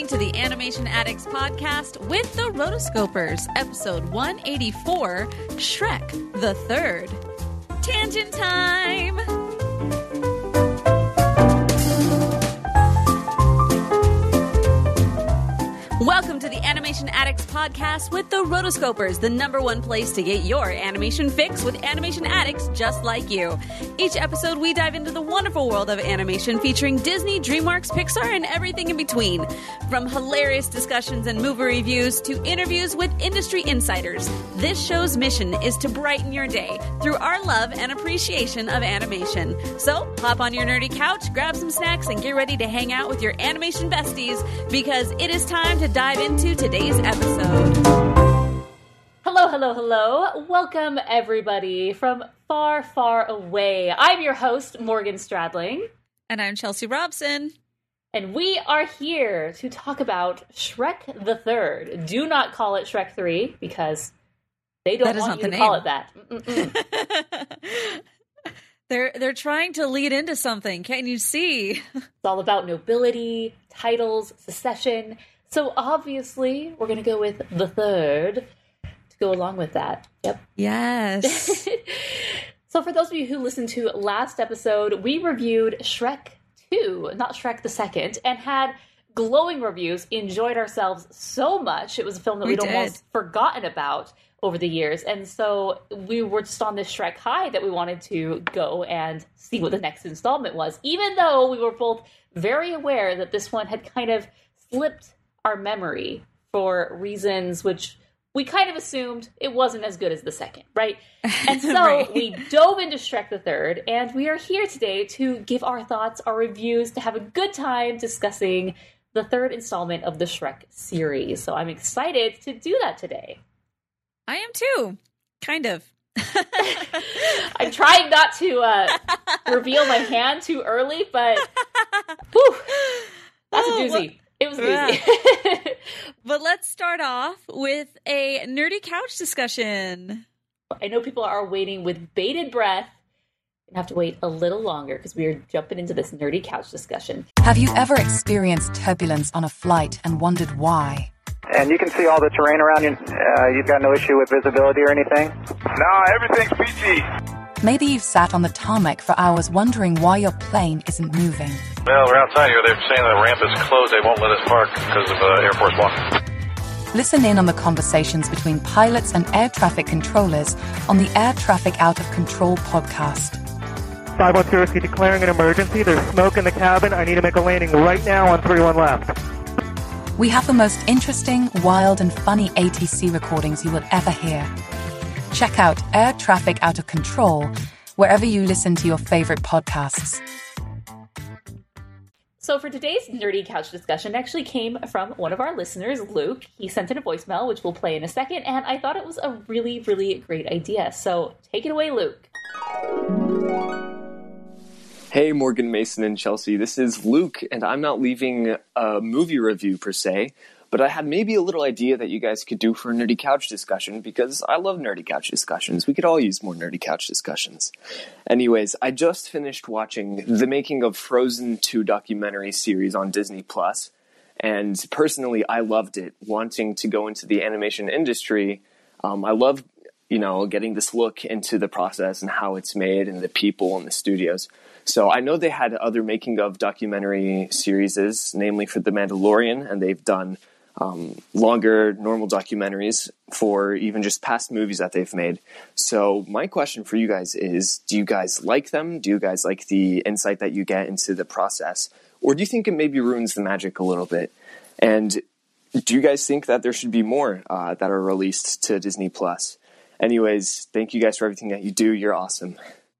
to the Animation Addicts podcast with the Rotoscopers, episode 184, Shrek the Third. Tangent time! Welcome to the Animation Addicts podcast with the Rotoscopers, the number one place to get your animation fix with animation addicts just like you. Each episode, we dive into the wonderful world of animation featuring Disney, DreamWorks, Pixar, and everything in between. From hilarious discussions and movie reviews to interviews with industry insiders, this show's mission is to brighten your day through our love and appreciation of animation. So, hop on your nerdy couch, grab some snacks, and get ready to hang out with your animation besties because it is time to dive into today's episode. Hello. Welcome, everybody, from far, far away. I'm your host, Morgan Stradling. And I'm Chelsea Robson. And we are here to talk about Shrek the Third. Do not call it Shrek 3, because they don't want you to call it that. They're trying to lead into something. Can't you see? It's all about nobility, titles, secession. So obviously, we're going to go with the third to go along with that. Yep. Yes. So for those of you who listened to last episode, we reviewed Shrek 2, not Shrek the Second, and had glowing reviews, enjoyed ourselves so much. It was a film that we'd almost forgotten about over the years. And so we were just on this Shrek high that we wanted to go and see what the next installment was, even though we were both very aware that this one had kind of slipped our memory for reasons which we kind of assumed it wasn't as good as the second, right? And so Right. We dove into Shrek the Third, and we are here today to give our thoughts, our reviews, to have a good time discussing the third installment of the Shrek series. So I'm excited to do that today. I am too. Kind of. I'm trying not to reveal my hand too early, but whew, that's a doozy. Well, it was a doozy. But let's start off with a nerdy couch discussion. I know people are waiting with bated breath and have to wait a little longer because we are jumping into this nerdy couch discussion. Have you ever experienced turbulence on a flight and wondered why? And you can see all the terrain around you. You've got no issue with visibility or anything? No, everything's peachy. Maybe you've sat on the tarmac for hours wondering why your plane isn't moving. Well, we're outside here. They're saying the ramp is closed. They won't let us park because of Air Force One. Listen in on the conversations between pilots and air traffic controllers on the Air Traffic Out of Control podcast. 510, declaring an emergency. There's smoke in the cabin. I need to make a landing right now on 31 left. We have the most interesting, wild, and funny ATC recordings you will ever hear. Check out Air Traffic Out of Control wherever you listen to your favorite podcasts. So for today's nerdy couch discussion, it actually came from one of our listeners, Luke. He sent in a voicemail, which we'll play in a second, and I thought it was a really, really great idea. So take it away, Luke. Hey, Morgan, Mason, and Chelsea. This is Luke, and I'm not leaving a movie review per se, but I had maybe a little idea that you guys could do for a nerdy couch discussion because I love nerdy couch discussions. We could all use more nerdy couch discussions. Anyways, I just finished watching the making of Frozen 2 documentary series on Disney+, and personally, I loved it. Wanting to go into the animation industry, I love, getting this look into the process and how it's made and the people and the studios. So I know they had other making of documentary series, namely for The Mandalorian, and they've done longer normal documentaries for even just past movies that they've made. So my question for you guys is, do you guys like them? Do you guys like the insight that you get into the process? Or do you think it maybe ruins the magic a little bit? And do you guys think that there should be more that are released to Disney+? Anyways, thank you guys for everything that you do. You're awesome.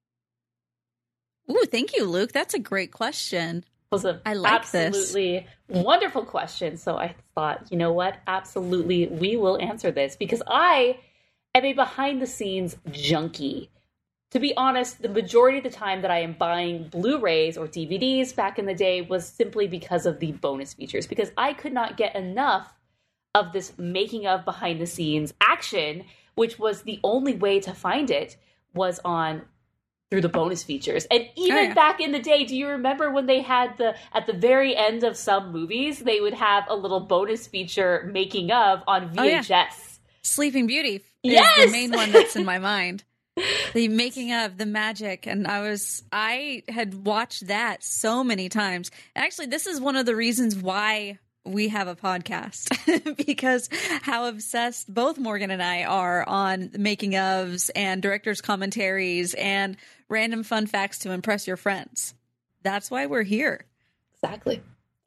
Ooh, thank you, Luke. That's a great question. Was an absolutely wonderful question. So I thought, you know what? Absolutely, we will answer this because I am a behind-the-scenes junkie. To be honest, the majority of the time that I am buying Blu-rays or DVDs back in the day was simply because of the bonus features, because I could not get enough of this making of behind-the-scenes action, which was the only way to find it was on through the bonus features. And even back in the day, do you remember when they had at the very end of some movies, they would have a little bonus feature making of on VHS? Sleeping Beauty is the main one that's in my mind. The making of the magic, and I had watched that so many times. Actually, this is one of the reasons why we have a podcast, because how obsessed both Morgan and I are on making ofs and director's commentaries and random fun facts to impress your friends. That's why we're here. Exactly.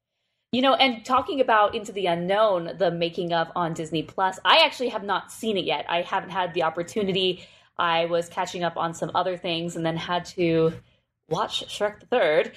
And talking about Into the Unknown, the making of on Disney Plus, I actually have not seen it yet. I haven't had the opportunity. I was catching up on some other things and then had to watch Shrek the Third.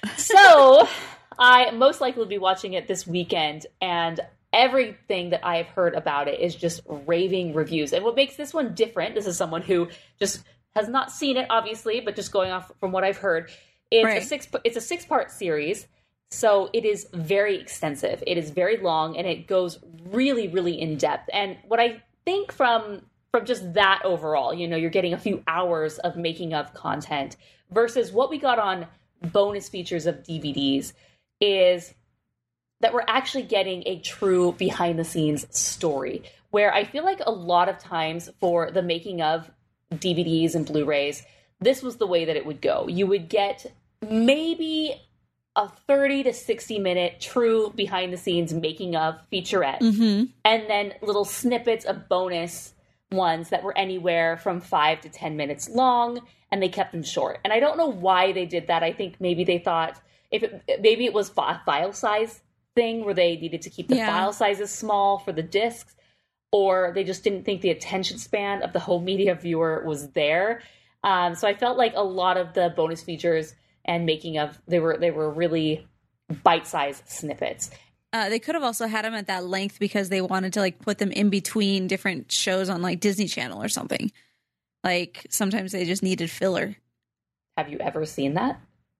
So I most likely will be watching it this weekend, and everything that I have heard about it is just raving reviews. And what makes this one different, this is someone who just has not seen it, obviously, but just going off from what I've heard, it's a 6-part series. So it is very extensive. It is very long, and it goes really, really in depth. And what I think from just that overall, you're getting a few hours of making of content versus what we got on bonus features of DVDs is that we're actually getting a true behind the scenes story, where I feel like a lot of times for the making of DVDs and Blu-rays, this was the way that it would go. You would get maybe a 30 to 60 minute true behind the scenes making of featurette, and then little snippets of bonus ones that were anywhere from 5 to 10 minutes long, and they kept them short. And I don't know why they did that. I think maybe they thought maybe it was a file size thing where they needed to keep the file sizes small for the discs, or they just didn't think the attention span of the home media viewer was there. So I felt like a lot of the bonus features and making of, they were really bite-sized snippets. They could have also had them at that length because they wanted to put them in between different shows on Disney Channel or something. Sometimes they just needed filler. Have you ever seen that?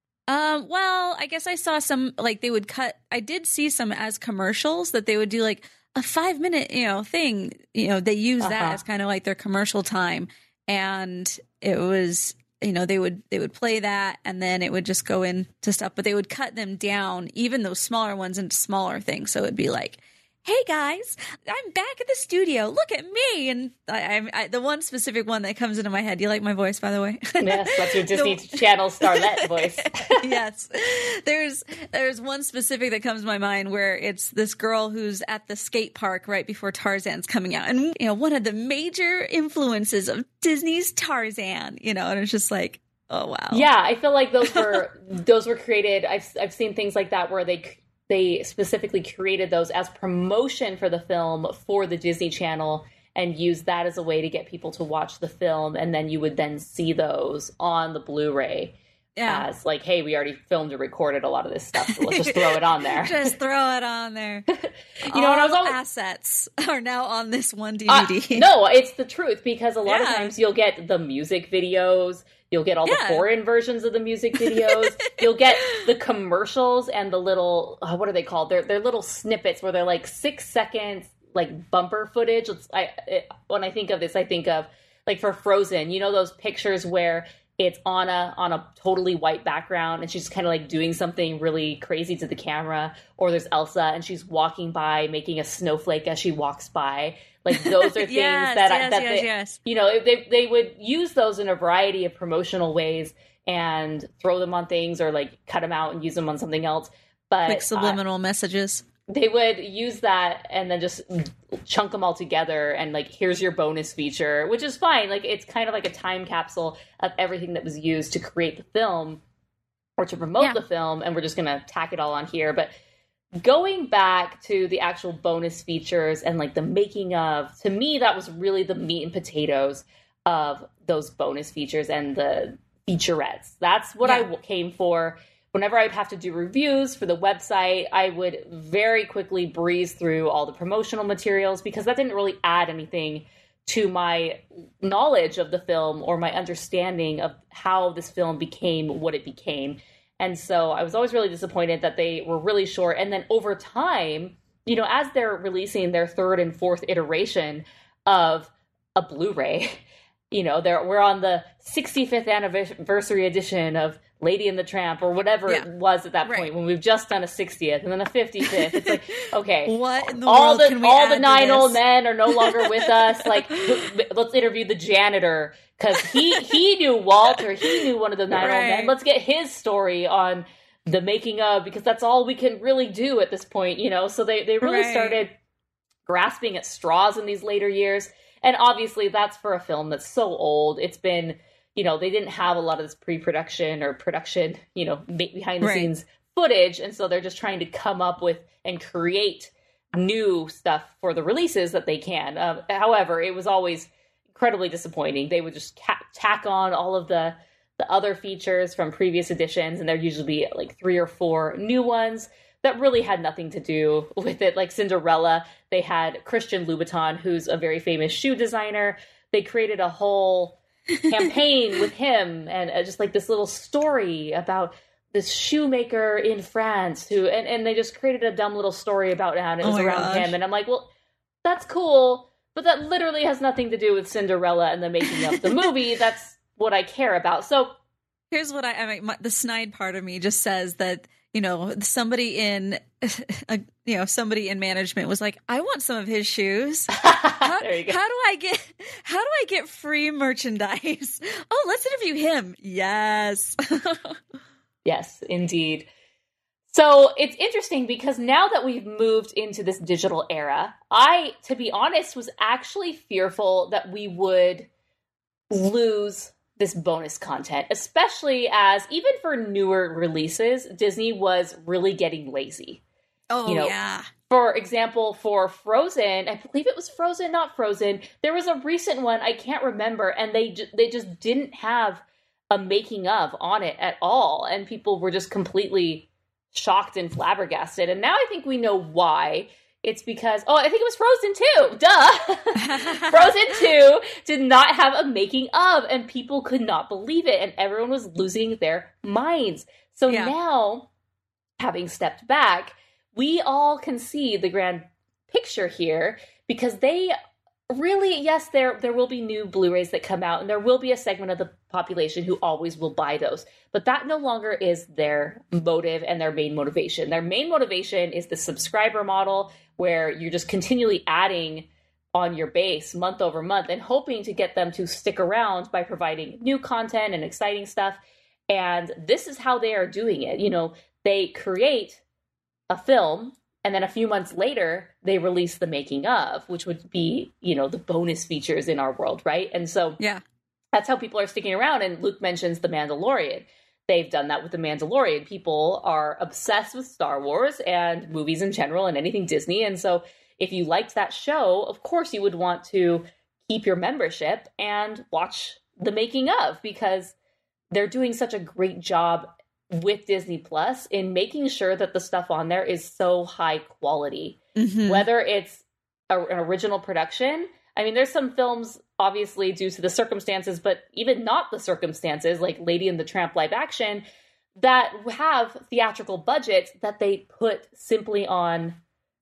Well, I guess I saw some, they would cut, I did see some as commercials that they would do a 5-minute, thing, they use that as kind of their commercial time. And it was, they would play that and then it would just go into stuff, but they would cut them down, even those smaller ones, into smaller things. So it'd be hey guys, I'm back at the studio. Look at me. And I the one specific one that comes into my head. Do you like my voice, by the way? Yes, that's your Disney Channel starlet voice. Yes. There's one specific that comes to my mind where it's this girl who's at the skate park right before Tarzan's coming out. And, one of the major influences of Disney's Tarzan, and it's just oh, wow. Yeah, I feel like those were created. I've seen things like that where they specifically created those as promotion for the film for the Disney Channel and used that as a way to get people to watch the film. And then you would then see those on the Blu-ray as hey, we already filmed and recorded a lot of this stuff. So let's just throw it on there. Just throw it on there. All assets are now on this one DVD. No, it's the truth, because a lot of times you'll get the music videos. You'll get all the foreign versions of the music videos. You'll get the commercials and the little, what are they called? They're little snippets where they're 6 seconds, bumper footage. When I think of this, I think of for Frozen, those pictures where it's Anna on a totally white background and she's kind of doing something really crazy to the camera, or there's Elsa and she's walking by making a snowflake as she walks by. Those are things they would use those in a variety of promotional ways and throw them on things, or cut them out and use them on something else. But subliminal messages. They would use that and then just chunk them all together and here's your bonus feature, which is fine. It's kind of like a time capsule of everything that was used to create the film or to promote the film, and we're just going to tack it all on here. But going back to the actual bonus features and the making of, to me, that was really the meat and potatoes of those bonus features and the featurettes. That's what I came for. Whenever I'd have to do reviews for the website, I would very quickly breeze through all the promotional materials, because that didn't really add anything to my knowledge of the film or my understanding of how this film became what it became. And so I was always really disappointed that they were really short. And then over time, as they're releasing their 3rd and 4th iteration of a Blu-ray, we're on the 65th anniversary edition of Lady and the Tramp or whatever it was at that point when we've just done a 60th and then a 55th. It's like, okay, what in the world can we all the add 9 to old this? men are no longer with us. Like, let's interview the janitor because he knew Walter. He knew one of the 9 old men. Let's get his story on the making of, because that's all we can really do at this point, So they really started grasping at straws in these later years. And obviously that's for a film that's so old. It's been, they didn't have a lot of this pre-production or production, behind the scenes footage. And so they're just trying to come up with and create new stuff for the releases that they can. However, it was always incredibly disappointing. They would just tack on all of the other features from previous editions. And there'd usually be like 3 or 4 new ones that really had nothing to do with it. Like Cinderella, they had Christian Louboutin, who's a very famous shoe designer. They created a whole campaign with him and just like this little story about this shoemaker in France who, and they just created a dumb little story about how it was around him. And I'm like, well, that's cool, but that literally has nothing to do with Cinderella and the making of the movie. That's what I care about. So here's what the snide part of me just says that, somebody in management was like, I want some of his shoes. There you go. How do I get free merchandise? Oh, let's interview him. Yes. Yes, indeed. So it's interesting because now that we've moved into this digital era, I, to be honest, was actually fearful that we would lose this bonus content, especially as even for newer releases, Disney was really getting lazy. Oh, yeah. For example, for Frozen, I believe it was Frozen, not Frozen. There was a recent one, I can't remember, and they just didn't have a making of on it at all. And people were just completely shocked and flabbergasted. And now I think we know why. It's because, I think it was Frozen 2. Duh! Frozen 2 did not have a making of, and people could not believe it, and everyone was losing their minds. So now, having stepped back, we all can see the grand picture here, because they really, yes, there will be new Blu-rays that come out, and there will be a segment of the population who always will buy those. But that no longer is their motive and their main motivation. Their main motivation is the subscriber model, where you're just continually adding on your base month over month and hoping to get them to stick around by providing new content and exciting stuff. And this is how they are doing it. They create a film, and then a few months later, they release the making of, which would be, the bonus features in our world, right? And so that's how people are sticking around. And Luke mentions The Mandalorian. They've done that with The Mandalorian. People are obsessed with Star Wars and movies in general and anything Disney. And so if you liked that show, of course you would want to keep your membership and watch the making of, because they're doing such a great job with Disney Plus in making sure that the stuff on there is so high quality, whether it's an original production. I mean, there's some films, obviously, due to the circumstances, but even not the circumstances, like Lady and the Tramp live action, that have theatrical budgets that they put simply on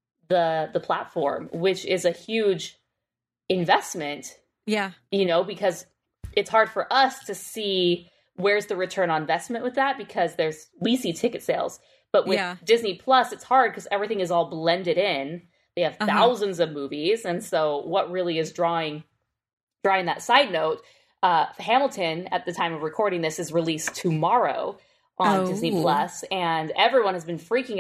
the platform, which is a huge investment. Yeah. Because it's hard for us to see where's the return on investment with that, because we see ticket sales. But with Disney Plus, it's hard because everything is all blended in. They have thousands of movies. And so what really is drawing that side note, Hamilton, at the time of recording this, is released tomorrow on Disney Plus, and everyone has been freaking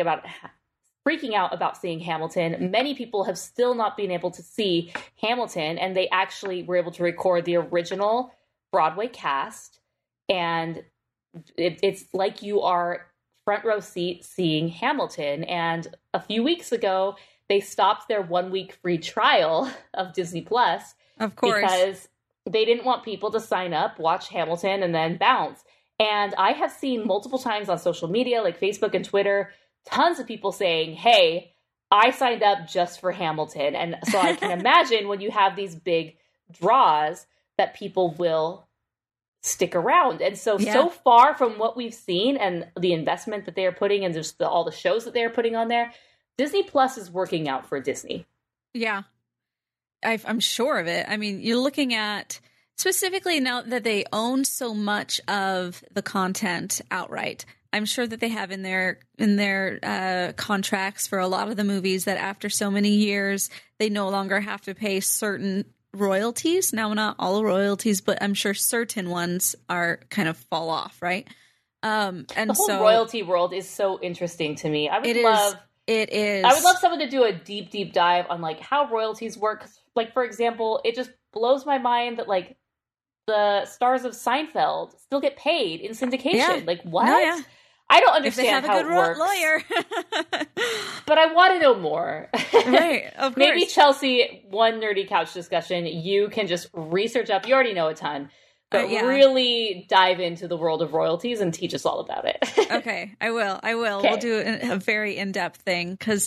out about seeing Hamilton. Many people have still not been able to see Hamilton, and they actually were able to record the original Broadway cast, and it's like you are front row seat seeing Hamilton. And a few weeks ago, they stopped their 1-week free trial of Disney Plus. Of course. Because they didn't want people to sign up, watch Hamilton, and then bounce. And I have seen multiple times on social media, like Facebook and Twitter, tons of people saying, hey, I signed up just for Hamilton. And so I can imagine when you have these big draws that people will stick around. And so far from what we've seen and the investment that they are putting and just all the shows that they are putting on there, Disney Plus is working out for Disney. Yeah. I'm sure of it. I mean, you're looking at specifically now that they own so much of the content outright. I'm sure that they have in their contracts for a lot of the movies that after so many years, they no longer have to pay certain royalties. Now, not all royalties, but I'm sure certain ones are kind of fall off, right? And the whole royalty world is so interesting to me. I would love someone to do a deep dive on like how royalties work. Like, for example, it just blows my mind that like the stars of Seinfeld still get paid in syndication. Yeah. Like, what? No, yeah. I don't understand how it works. Lawyer. But I want to know more. Right, of course. Maybe, Chelsea, one nerdy couch discussion, you can just research up. You already know a ton. But really dive into the world of royalties and teach us all about it. Okay, I will. Okay. We'll do a very in-depth thing because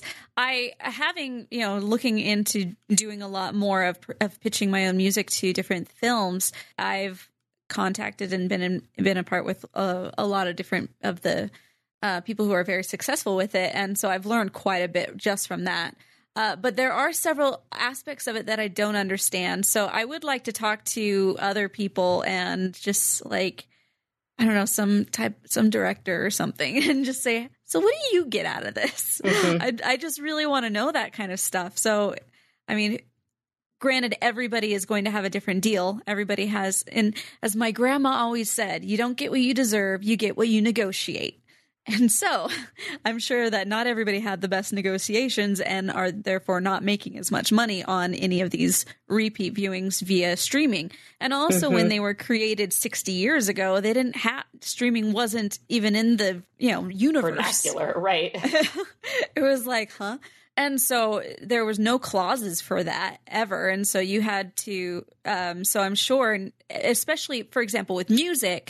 looking into doing a lot more of pitching my own music to different films, I've contacted and been a part with a lot of different of the people who are very successful with it, and so I've learned quite a bit just from that. But there are several aspects of it that I don't understand. So I would like to talk to other people and just like, I don't know, some director or something and just say, so what do you get out of this? Mm-hmm. I just really want to know that kind of stuff. So, I mean, granted, everybody is going to have a different deal. Everybody has, and as my grandma always said, you don't get what you deserve, you get what you negotiate. And so I'm sure that not everybody had the best negotiations and are therefore not making as much money on any of these repeat viewings via streaming. And also when they were created 60 years ago, they didn't have streaming wasn't even in the, universe. Vernacular, right. It was like, huh? And so there was no clauses for that ever. And so you had to, so I'm sure, especially, for example, with music,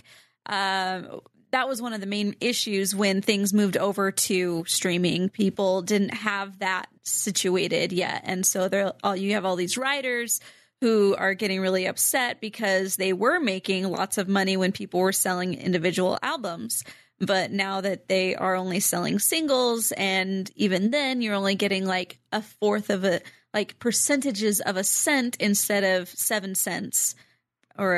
that was one of the main issues when things moved over to streaming. People didn't have that situated yet. And so you have all these writers who are getting really upset because they were making lots of money when people were selling individual albums. But now that they are only selling singles, and even then you're only getting like a fourth of percentages of a cent instead of 7 cents or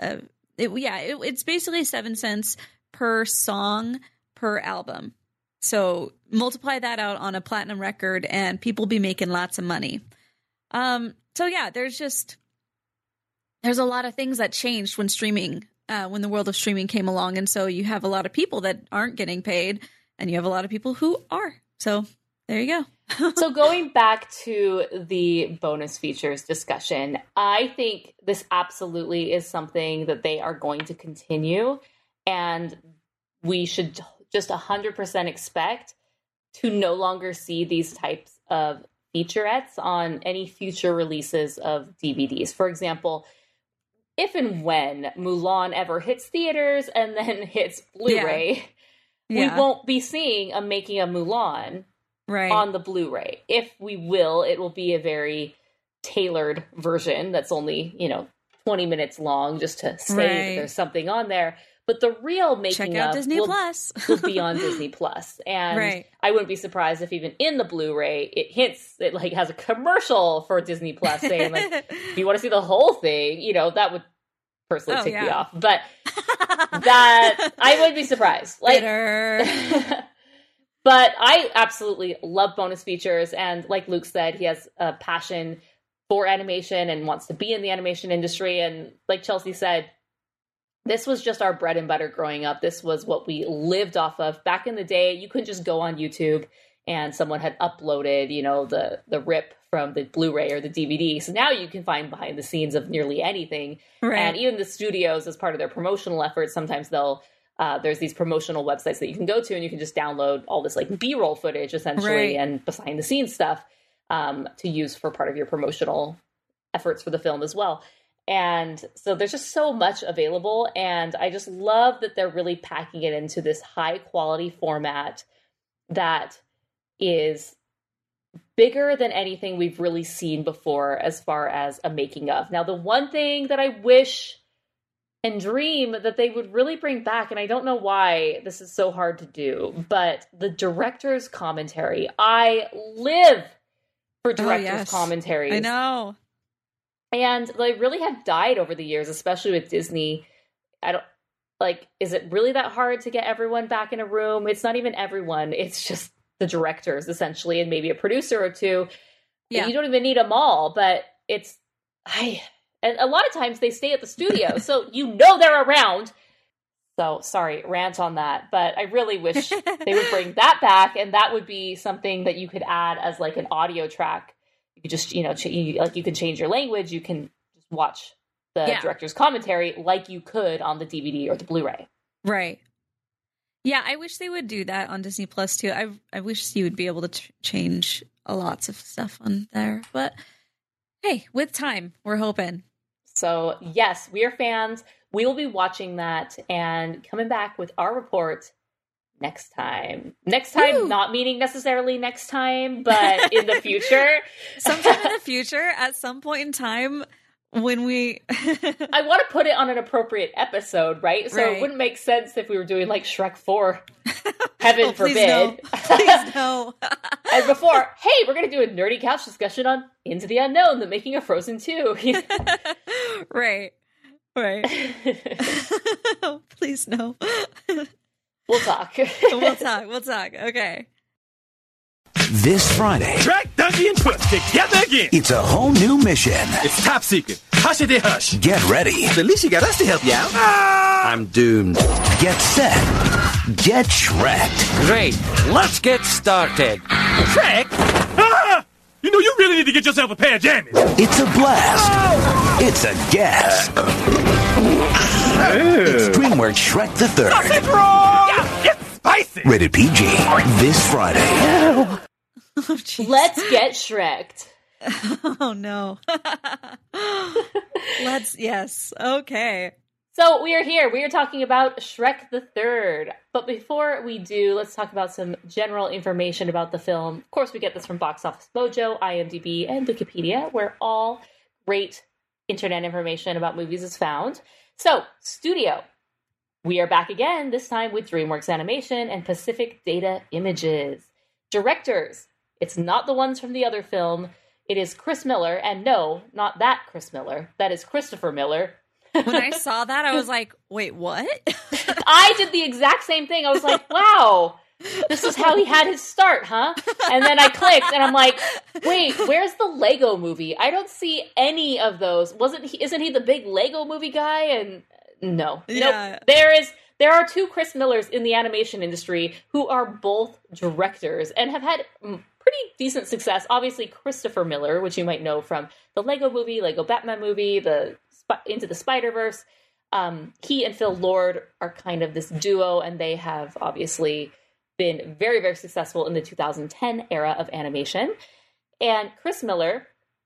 it's basically 7 cents per song per album. So multiply that out on a platinum record and people be making lots of money. So yeah, there's a lot of things that changed when when the world of streaming came along. And so you have a lot of people that aren't getting paid and you have a lot of people who are. So there you go. So going back to the bonus features discussion, I think this absolutely is something that they are going to continue. And we should just 100% expect to no longer see these types of featurettes on any future releases of DVDs. For example, if and when Mulan ever hits theaters and then hits Blu-ray, we won't be seeing a making of Mulan on the Blu-ray. If we will, it will be a very tailored version that's only, 20 minutes long just to say that there's something on there. But the real making of Disney Plus will be on Disney Plus. And I wouldn't be surprised if even in the Blu-ray, it like has a commercial for Disney Plus saying like, if you want to see the whole thing, that would personally tick me off. But that I wouldn't be surprised. Like, but I absolutely love bonus features. And like Luke said, he has a passion for animation and wants to be in the animation industry. And like Chelsea said, this was just our bread and butter growing up. This was what we lived off of. Back in the day, you couldn't just go on YouTube and someone had uploaded, the rip from the Blu-ray or the DVD. So now you can find behind the scenes of nearly anything. Right. And even the studios, as part of their promotional efforts, sometimes there's these promotional websites that you can go to and you can just download all this like B-roll footage essentially and behind the scenes stuff to use for part of your promotional efforts for the film as well. And so there's just so much available. And I just love that they're really packing it into this high quality format that is bigger than anything we've really seen before as far as a making of. Now, the one thing that I wish and dream that they would really bring back, and I don't know why this is so hard to do, but the director's commentary. I live for director's commentaries. I know. And they really have died over the years, especially with Disney. Is it really that hard to get everyone back in a room? It's not even everyone. It's just the directors, essentially, and maybe a producer or two. Yeah. You don't even need them all, but and a lot of times they stay at the studio, so they're around. So, sorry, rant on that. But I really wish they would bring that back, and that would be something that you could add as like an audio track. You could just, you can change your language. You can just watch the director's commentary like you could on the DVD or the Blu-ray. Right. Yeah, I wish they would do that on Disney Plus too. I wish you would be able to change lots of stuff on there. But hey, with time, we're hoping. So yes, we are fans. We will be watching that and coming back with our report next time. Next time, Woo! Not meaning necessarily next time, but in the future. Sometime in the future, at some point in time, when we... I want to put it on an appropriate episode, right? So It wouldn't make sense if we were doing like Shrek 4. Heaven forbid. No. Please no. And before, hey, we're going to do a nerdy couch discussion on Into the Unknown, the making of Frozen 2. Right. Please no. We'll talk. We'll talk. Okay. This Friday, Shrek, Donkey, and Puss together again. It's a whole new mission. It's top secret. Hush it, hush. Get ready. At least you got us to help you out. I'm doomed. Get set. Get Shrek'd. Great. Let's get started. Shrek? Ah! You really need to get yourself a pair of jammies. It's a blast. Oh! It's a gas. It's DreamWorks Shrek the Third. Yeah, it's spicy. Rated PG. This Friday. Oh, let's get Shrek'd. Oh no. Yes. Okay. So we are here. We are talking about Shrek the Third. But before we do, let's talk about some general information about the film. Of course, we get this from Box Office Mojo, IMDb, and Wikipedia, where all great internet information about movies is found. So, studio. We are back again, this time with DreamWorks Animation and Pacific Data Images. Directors. It's not the ones from the other film. It is Chris Miller, and no, not that Chris Miller. That is Christopher Miller. When I saw that, I was like, wait, what? I did the exact same thing. I was like, wow, this is how he had his start, huh? And then I clicked, and I'm like, wait, where's the Lego movie? I don't see any of those. Isn't he the big Lego movie guy? And no. Yeah. Nope. There are two Chris Millers in the animation industry who are both directors and have had pretty decent success. Obviously, Christopher Miller, which you might know from the Lego movie, Lego Batman movie, the Into the Spider-Verse. He and Phil Lord are kind of this duo, and they have obviously been very, very successful in the 2010 era of animation. And Chris Miller,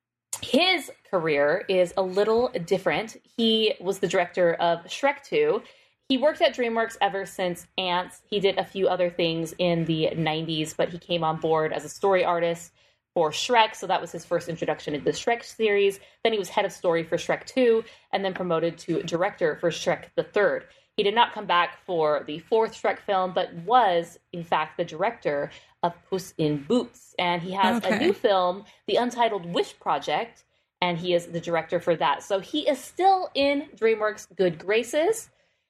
his career is a little different. He was the director of Shrek 2. He worked at DreamWorks ever since Ants. He did a few other things in the 90s, but he came on board as a story artist for Shrek, so that was his first introduction into the Shrek series. Then he was head of story for Shrek 2, and then promoted to director for Shrek the Third. He did not come back for the fourth Shrek film, but was, in fact, the director of Puss in Boots. And he has a new film, The Untitled Wish Project, and he is the director for that. So he is still in DreamWorks' good graces,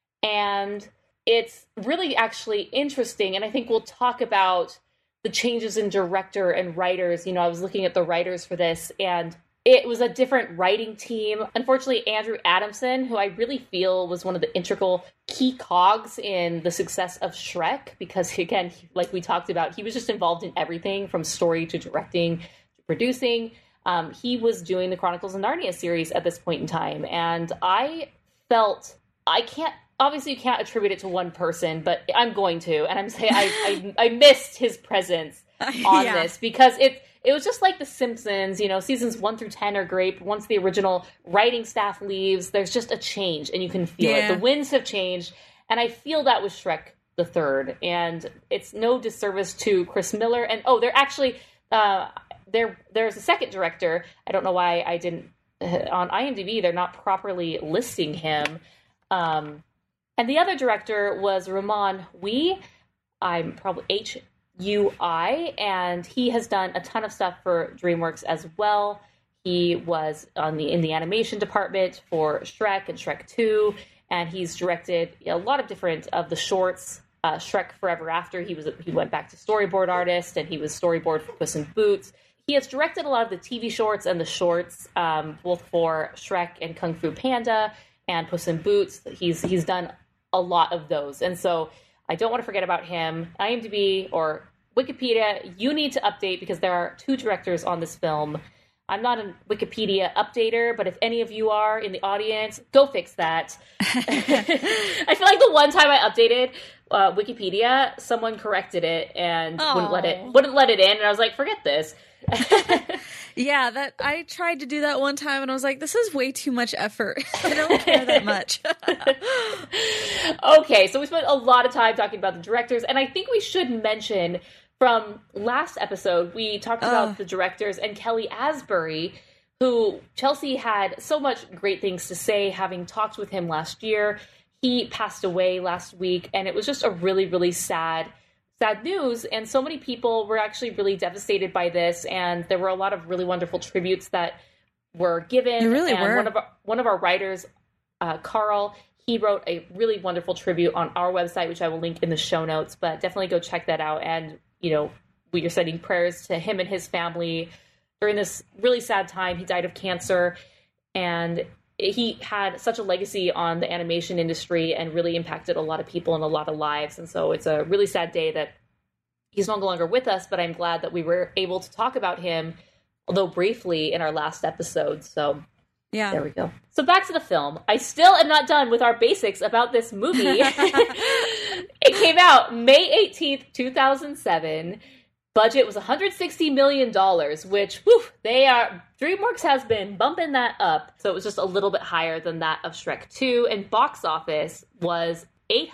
and it's really actually interesting, and I think we'll talk about the changes in director and writers. I was looking at the writers for this, and it was a different writing team. Unfortunately, Andrew Adamson, who I really feel was one of the integral key cogs in the success of Shrek, because again, like we talked about, he was just involved in everything from story to directing to producing. He was doing the Chronicles of Narnia series at this point in time, and I felt obviously you can't attribute it to one person, but I'm going to, and I'm saying I missed his presence on this, because it was just like The Simpsons. Seasons 1 through 10 are great, but once the original writing staff leaves, there's just a change, and you can feel it. The winds have changed, and I feel that with Shrek the Third, and it's no disservice to Chris Miller. And they're actually there's a second director. I don't know why I didn't on IMDb. They're not properly listing him. And the other director was Ramon Hui. I'm probably Hui, and he has done a ton of stuff for DreamWorks as well. He was in the animation department for Shrek and Shrek 2, and he's directed a lot of different of the shorts. Shrek Forever After, he went back to storyboard artist, and he was storyboard for Puss in Boots. He has directed a lot of the TV shorts and the shorts, both for Shrek and Kung Fu Panda and Puss in Boots. He's done a lot of those, and so I don't want to forget about him. IMDb or Wikipedia, you need to update because there are 2 directors on this film. I'm not a Wikipedia updater, but if any of you are in the audience, go fix that. I feel like the one time I updated Wikipedia, someone corrected it and wouldn't let it in, and I was like, forget this. Yeah, that I tried to do that one time, and I was like, this is way too much effort. I don't care that much. Okay, so we spent a lot of time talking about the directors, and I think we should mention from last episode, we talked about the directors and Kelly Asbury, who Chelsea had so much great things to say, having talked with him last year. He passed away last week, and it was just a really, really sad news. And so many people were actually really devastated by this, and there were a lot of really wonderful tributes that were given. There really were. One of our writers, Carl, he wrote a really wonderful tribute on our website, which I will link in the show notes, but definitely go check that out. And, we are sending prayers to him and his family during this really sad time. He died of cancer, and he had such a legacy on the animation industry and really impacted a lot of people and a lot of lives. And so it's a really sad day that he's no longer with us, but I'm glad that we were able to talk about him, although briefly, in our last episode. So yeah, there we go. So back to the film. I still am not done with our basics about this movie. It came out May 18th, 2007. Budget was $160 million, which, DreamWorks has been bumping that up. So it was just a little bit higher than that of Shrek 2. And box office was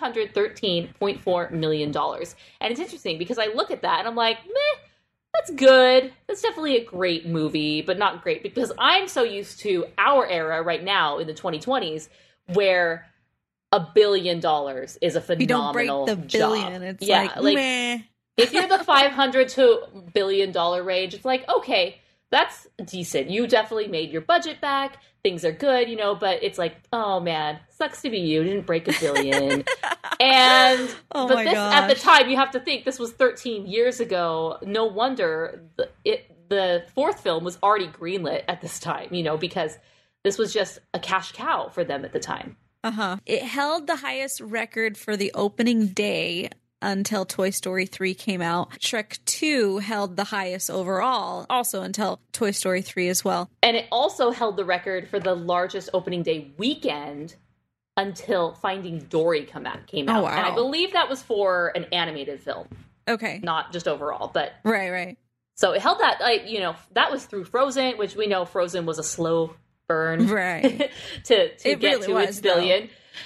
$813.4 million. And it's interesting because I look at that and I'm like, meh, that's good. That's definitely a great movie, but not great because I'm so used to our era right now in the 2020s where $1 billion is a phenomenal job. You don't break the billion. It's like meh. If you're the $500 to $1 billion range, it's like, okay, that's decent. You definitely made your budget back. Things are good, but it's like, oh man, sucks to be you. Didn't break $1 billion. And at the time, you have to think this was 13 years ago. No wonder the fourth film was already greenlit at this time, because this was just a cash cow for them at the time. It held the highest record for the opening day until Toy Story 3 came out. Shrek 2 held the highest overall, also until Toy Story 3 as well. And it also held the record for the largest opening day weekend until Finding Dory came out. Oh, wow. And I believe that was for an animated film. Okay. Not just overall, but... Right. So it held that, that was through Frozen, which we know Frozen was a slow burn. Right. to get to its billion.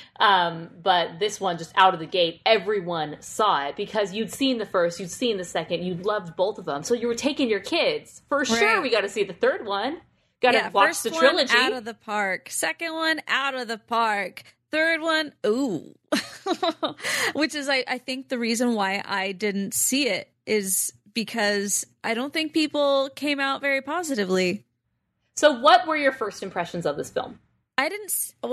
But this one, just out of the gate, everyone saw it because you'd seen the first, you'd seen the second, you loved both of them. So you were taking your kids. For sure, we got to see the third one. Got to watch the trilogy. First one, out of the park. Second one, out of the park. Third one, ooh. Which is, I think, the reason why I didn't see it is because I don't think people came out very positively. So what were your first impressions of this film? I didn't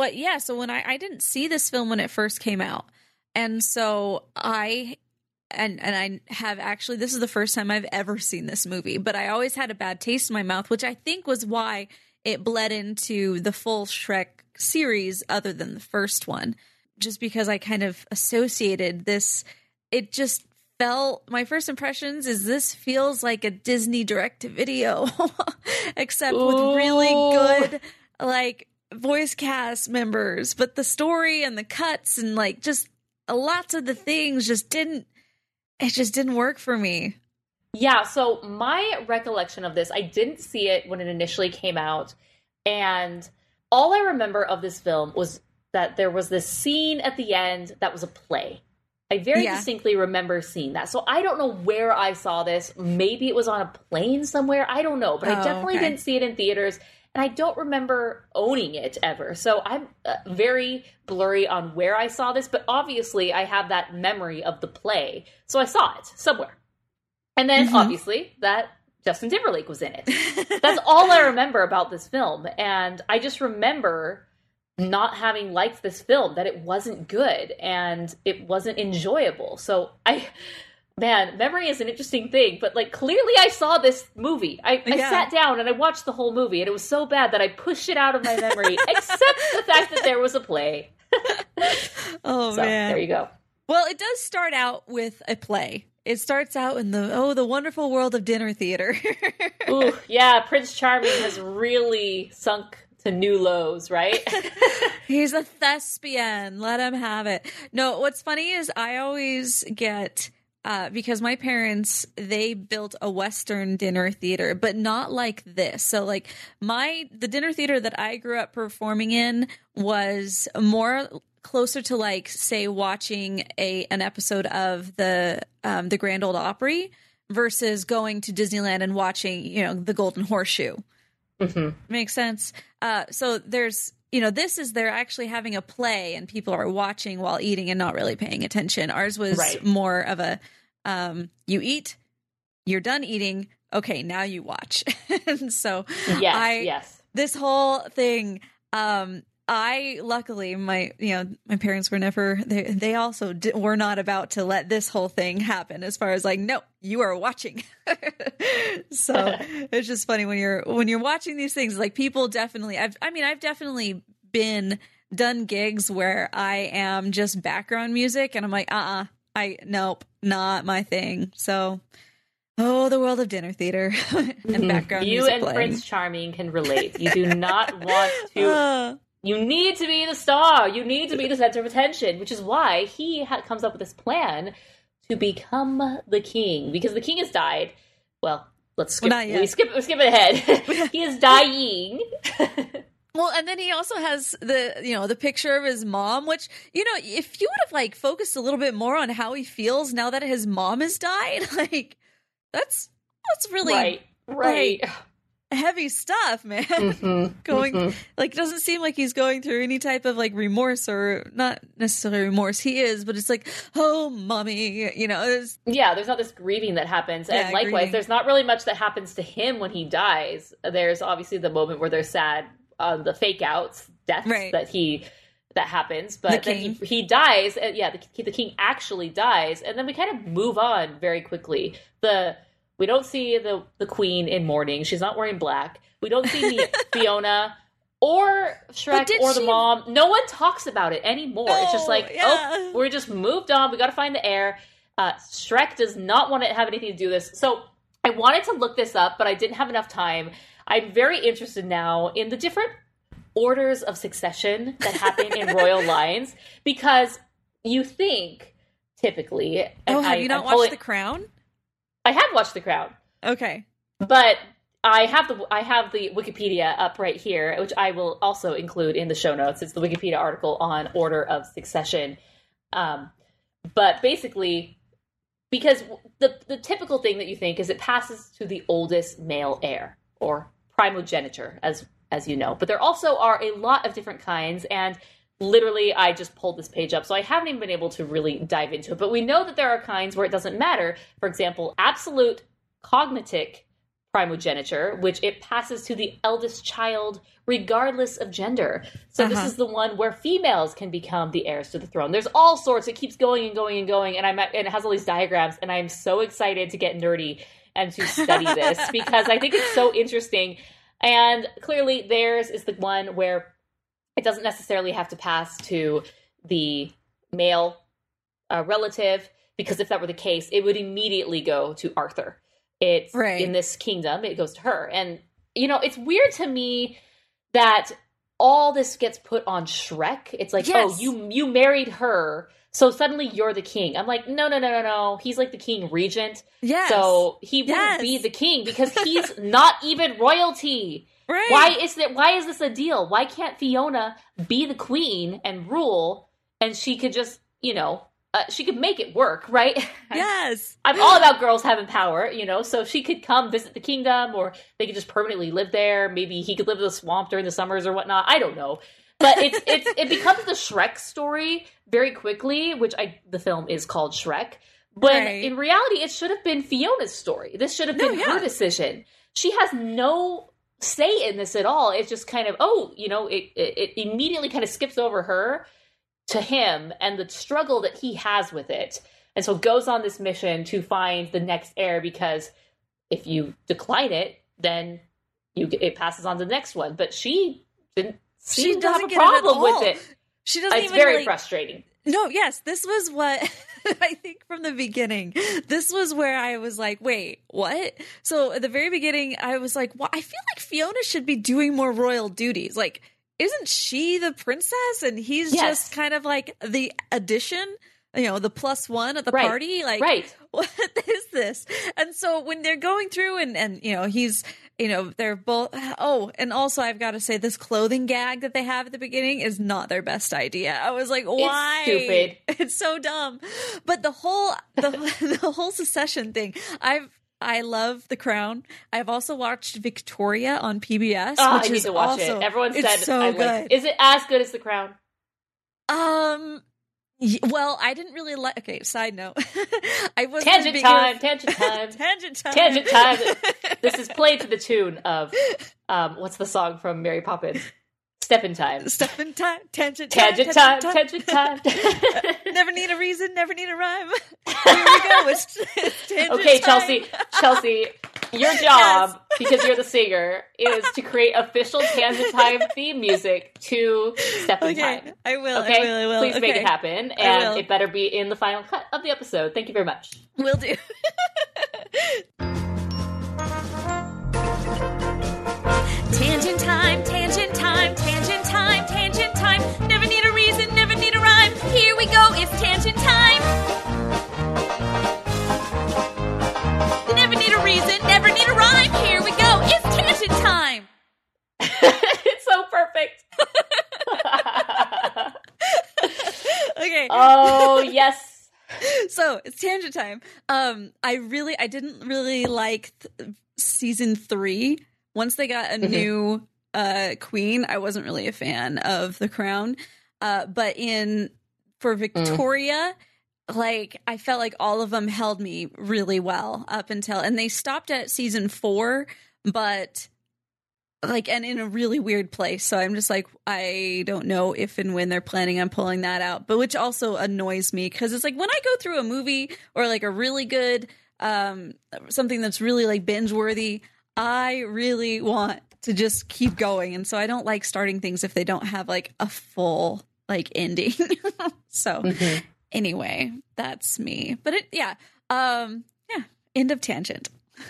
see this film when it first came out. And so I have actually, this is the first time I've ever seen this movie, but I always had a bad taste in my mouth, which I think was why it bled into the full Shrek series other than the first one. Just because I kind of associated this, it just felt, my first impressions is this feels like a Disney direct-to-video, except with really good, voice cast members, but the story and the cuts and just lots of the things just didn't work for me. Yeah, so my recollection of this, I didn't see it when it initially came out, and all I remember of this film was that there was this scene at the end that was a play. I very distinctly remember seeing that. So I don't know where I saw this. Maybe it was on a plane somewhere. I don't know, but I definitely didn't see it in theaters. And I don't remember owning it ever. So I'm very blurry on where I saw this. But obviously, I have that memory of the play. So I saw it somewhere. And then, obviously, that Justin Timberlake was in it. That's all I remember about this film. And I just remember not having liked this film, that it wasn't good and it wasn't enjoyable. So memory is an interesting thing, but like clearly I saw this movie. I sat down and I watched the whole movie, and it was so bad that I pushed it out of my memory, except the fact that there was a play. Oh, man. There you go. Well, it does start out with a play. It starts out in the wonderful world of dinner theater. Ooh, yeah, Prince Charming has really sunk to new lows, right? He's a thespian. Let him have it. No, what's funny is I always get, because my parents, they built a Western dinner theater, but not like this. So like the dinner theater that I grew up performing in was more closer to like, say, watching an episode of the Grand Ole Opry versus going to Disneyland and watching, the Golden Horseshoe. Mm-hmm. Makes sense. So there's, they're actually having a play and people are watching while eating and not really paying attention. Ours was more of a, you eat, you're done eating. Okay, now you watch. And so yes. This whole thing, luckily my parents were never, they also were not about to let this whole thing happen as far as like, no, you are watching. So it's just funny when you're watching these things, like people definitely, I've definitely done gigs where I am just background music and I'm like, nope, not my thing. So, the world of dinner theater and background music. You and playing. Prince Charming can relate. You do not want to. You need to be the star. You need to be the center of attention, which is why he comes up with this plan to become the king, because the king has died. Well, let's skip. We skip it ahead. He is dying. Well, and then he also has the picture of his mom, which, if you would have like focused a little bit more on how he feels now that his mom has died, like that's really right. Like, heavy stuff, man. Mm-hmm. Like, doesn't seem like he's going through any type of like remorse, or not necessarily remorse. He is, but it's like, oh, mommy, there's not this grieving that happens. And likewise, grieving. There's not really much that happens to him when he dies. There's obviously the moment where they're sad on the fake outs, deaths that happens, but then he dies. And the king actually dies. And then we kind of move on very quickly. We don't see the queen in mourning. She's not wearing black. We don't see Fiona or Shrek or the mom. No one talks about it anymore. No, it's just like, we're just moved on. We got to find the heir. Shrek does not want to have anything to do with this. So I wanted to look this up, but I didn't have enough time. I'm very interested now in the different orders of succession that happen in royal lines, because you think typically. Have you not watched The Crown? I have watched The Crown. Okay. But I have the Wikipedia up right here, which I will also include in the show notes. It's the Wikipedia article on order of succession. But basically, because the typical thing that you think is it passes to the oldest male heir, or primogeniture, as you know. But there also are a lot of different kinds, and literally, I just pulled this page up, so I haven't even been able to really dive into it. But we know that there are kinds where it doesn't matter. For example, absolute cognatic primogeniture, which it passes to the eldest child regardless of gender. So this is the one where females can become the heirs to the throne. There's all sorts. It keeps going and going and going, and it has all these diagrams, and I'm so excited to get nerdy and to study this because I think it's so interesting. And clearly, theirs is the one where it doesn't necessarily have to pass to the male relative, because if that were the case, it would immediately go to Arthur. It's in this kingdom, it goes to her. And, it's weird to me that all this gets put on Shrek. It's like, you married her, so suddenly you're the king. I'm like, no. He's like the king regent. Yes. So he wouldn't be the king because he's not even royalty. Right. Why is this a deal? Why can't Fiona be the queen and rule, and she could just, she could make it work, right? Yes. I'm all about girls having power, so she could come visit the kingdom, or they could just permanently live there. Maybe he could live in the swamp during the summers or whatnot. I don't know. But it becomes the Shrek story very quickly, which the film is called Shrek. When in reality, it should have been Fiona's story. This should have been her decision. She has no say in this at all. It's just kind of, it immediately kind of skips over her to him and the struggle that he has with it. And so goes on this mission to find the next heir, because if you decline it, then it passes on to the next one. But she didn't seem to have a problem with it. She doesn't it's even very frustrating. No, yes, this was what I think from the beginning. This was where I was like, wait, what? So at the very beginning, I was like, well, I feel like Fiona should be doing more royal duties. Like, isn't she the princess? And he's just kind of like the addition, the plus one at the party. Like, what is this? And so when they're going through and he's, they're both, and also I've got to say, this clothing gag that they have at the beginning is not their best idea. I was like, why? It's stupid. It's so dumb. But the whole secession thing, I love The Crown. I've also watched Victoria on PBS, which I need is to watch also, it. Everyone said so good. Is it as good as The Crown? Well, I didn't really like. Okay, side note. I was Tangent time. Tangent time. This is played to the tune of what's the song from Mary Poppins? Step in time. Tangent time. Tangent time. Never need a reason, never need a rhyme. Here we go. It's tangent okay, time. Chelsea, your job, because you're the singer, is to create official Tangent Time theme music to Step in Time. I will. Okay? I will. Please make it happen, and it better be in the final cut of the episode. Thank you very much. Will do. Tangent time, tangent time, tangent time, tangent time. Never need a reason, never need a rhyme. Here we go, it's tangent time. Never need a reason, never need a rhyme. Here we go, it's tangent time. It's so perfect. Okay. Oh, yes. So, it's tangent time. I didn't really like season 3. Once they got a new queen, I wasn't really a fan of The Crown. But for Victoria, like, I felt like all of them held me really well up until, and they stopped at season 4, but like, and in a really weird place. So I'm just like, I don't know if and when they're planning on pulling that out, but which also annoys me, because it's like when I go through a movie or like a really good, something that's really like binge worthy, I really want to just keep going. And so I don't like starting things if they don't have like a full like ending. So anyway, that's me. But end of tangent.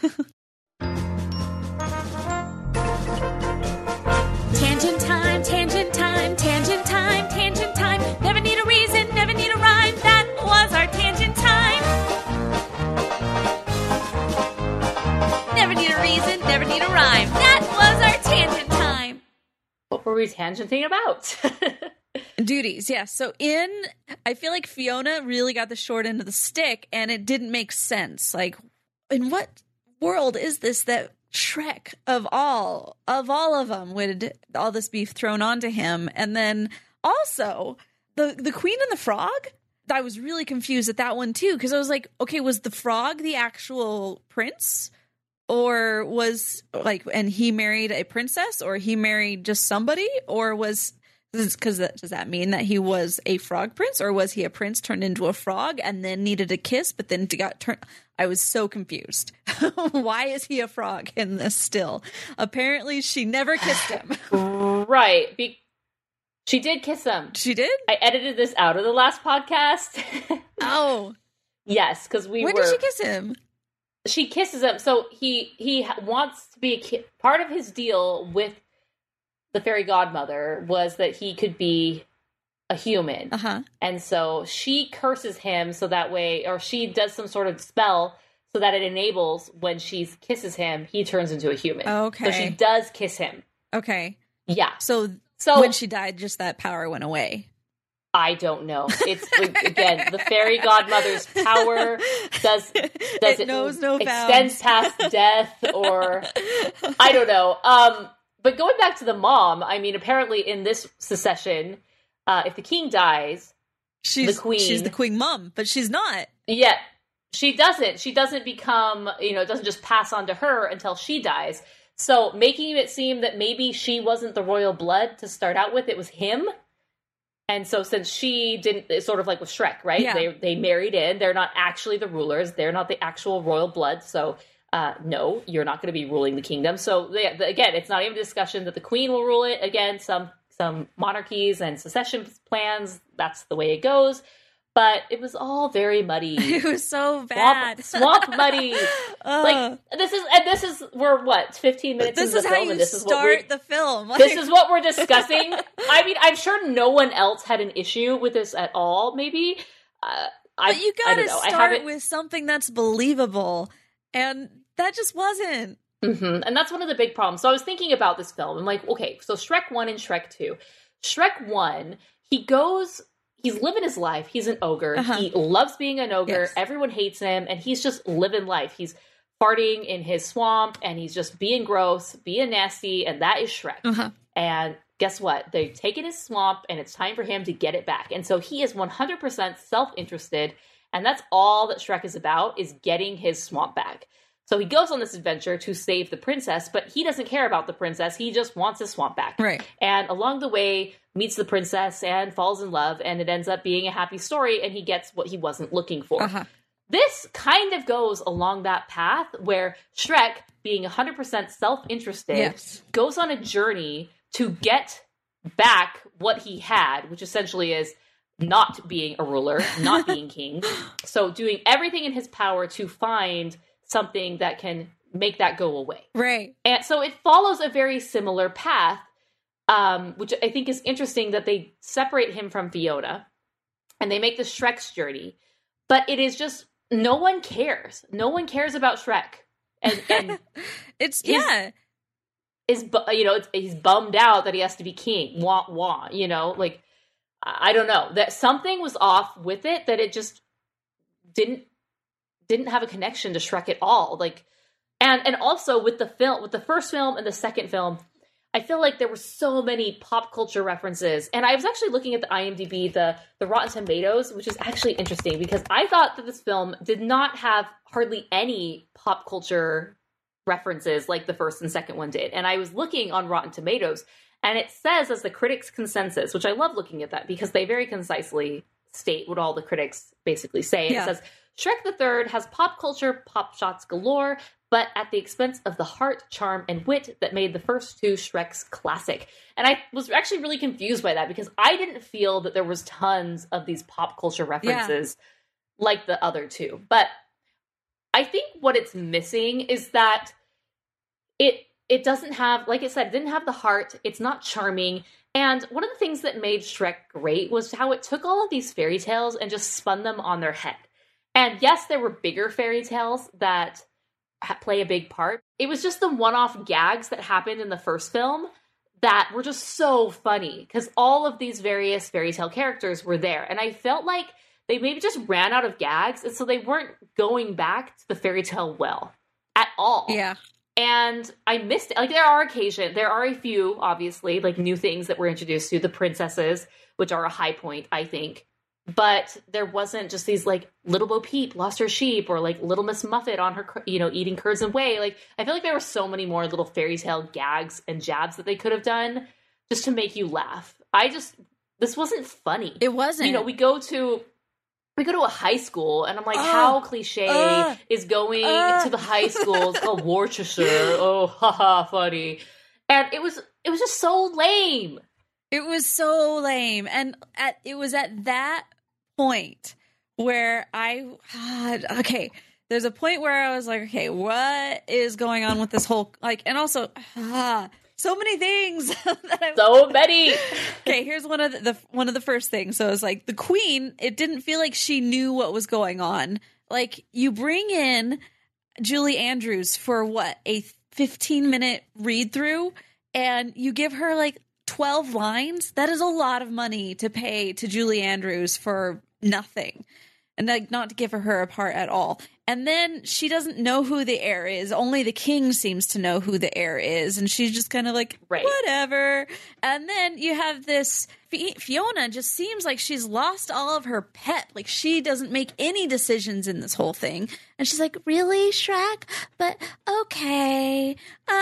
Tangent time, tangent time, tangent time, tangent time. Never need a reason, never need a rhyme. That was our tangent time. Never need a reason, never need a rhyme. That was our tangent time. What were we tangenting about? Duties, yeah. So I feel like Fiona really got the short end of the stick, and it didn't make sense. Like, in what world is this that Shrek of all of them would all this be thrown onto him? And then also the Queen and the Frog, I was really confused at that one too, because I was like, okay, was the frog the actual prince, or was like, and he married a princess, or he married just somebody, or was because does that mean that he was a frog prince, or was he a prince turned into a frog and then needed a kiss, but then got turned? I was so confused. Why is he a frog in this still? Apparently, she never kissed him. Right. She did kiss him. She did? I edited this out of the last podcast. Oh. Yes, because When did she kiss him? She kisses him. So he wants to be part of his deal with the fairy godmother was that he could be a human. And so she curses him so that way, or she does some sort of spell so that it enables when she kisses him, he turns into a human. Okay. So she does kiss him. Okay. Yeah. So when she died, just that power went away. I don't know. It's again, the fairy godmother's power does it knows no extends past death, or I don't know. But going back to the mom, I mean, apparently in this secession, if the king dies, the queen... She's the queen mom, but she's not. Yeah. She doesn't become, it doesn't just pass on to her until she dies. So making it seem that maybe she wasn't the royal blood to start out with, it was him. And so since she didn't, it's sort of like with Shrek, right? Yeah. They married in. They're not actually the rulers. They're not the actual royal blood. So no, you're not going to be ruling the kingdom. So again, it's not even a discussion that the queen will rule it. Again, some monarchies and secession plans, that's the way it goes. But it was all very muddy. It was so bad. Swamp muddy. Like this is we're what, 15 minutes into the film, and this is start the film. This is what we're discussing. I mean, I'm sure no one else had an issue with this at all. Maybe. But you gotta start with something that's believable, and that just wasn't. Mm-hmm. And that's one of the big problems. So I was thinking about this film. I'm like, okay, so Shrek 1 and Shrek 2. Shrek 1, he's living his life. He's an ogre. Uh-huh. He loves being an ogre. Yes. Everyone hates him, and he's just living life. He's farting in his swamp, and he's just being gross, being nasty, and that is Shrek. Uh-huh. And guess what? They've taken his swamp, and it's time for him to get it back. And so he is 100% self-interested, and that's all that Shrek is about, is getting his swamp back. So he goes on this adventure to save the princess, but he doesn't care about the princess. He just wants his swamp back. Right. And along the way, meets the princess and falls in love, and it ends up being a happy story, and he gets what he wasn't looking for. Uh-huh. This kind of goes along that path where Shrek, being 100% self-interested, goes on a journey to get back what he had, which essentially is not being a ruler, not being king. So doing everything in his power to find something that can make that go away. Right. And so it follows a very similar path, which I think is interesting that they separate him from Fiona and they make the Shrek's journey. But it is just, no one cares. No one cares about Shrek. And it's, he's bummed out that he has to be king. Wah, wah, like, I don't know. That something was off with it, that it just didn't have a connection to Shrek at all. Like, and also with the first film and the second film, I feel like there were so many pop culture references. And I was actually looking at the IMDb, the Rotten Tomatoes, which is actually interesting because I thought that this film did not have hardly any pop culture references like the first and second one did. And I was looking on Rotten Tomatoes, and it says as the critics' consensus, which I love looking at that because they very concisely state what all the critics basically say. And it says, Shrek the Third has pop culture pop shots galore, but at the expense of the heart, charm, and wit that made the first two Shreks classic. And I was actually really confused by that because I didn't feel that there was tons of these pop culture references like the other two. But I think what it's missing is that it doesn't have, like I said, it didn't have the heart. It's not charming. And one of the things that made Shrek great was how it took all of these fairy tales and just spun them on their head. And yes, there were bigger fairy tales that play a big part. It was just the one-off gags that happened in the first film that were just so funny because all of these various fairy tale characters were there. And I felt like they maybe just ran out of gags, and so they weren't going back to the fairy tale well at all. Yeah. And I missed it. Like, there are a few, obviously, like new things that we're introduced to, the princesses, which are a high point, I think. But there wasn't just these, like, Little Bo Peep lost her sheep, or, like, Little Miss Muffet on her, eating curds and whey. Like, I feel like there were so many more little fairy tale gags and jabs that they could have done just to make you laugh. This wasn't funny. It wasn't. We go to a high school, and I'm like, how cliche is going to the high school? It's called Worcestershire. Oh, haha, funny. And it was just so lame. It was so lame. And it was at that point where there's a point where I was like, okay, what is going on with this whole, like, and also, so many things. So many. Okay, here's one of the first things. So it's like the queen, it didn't feel like she knew what was going on. Like, you bring in Julie Andrews for what, a 15-minute read through, and you give her like 12 lines. That is a lot of money to pay to Julie Andrews for nothing. And like, not to give her a part at all. And then she doesn't know who the heir is. Only the king seems to know who the heir is. And she's just kind of like, whatever. And then you have this Fiona just seems like she's lost all of her pep. Like she doesn't make any decisions in this whole thing. And she's like, really, Shrek? But okay,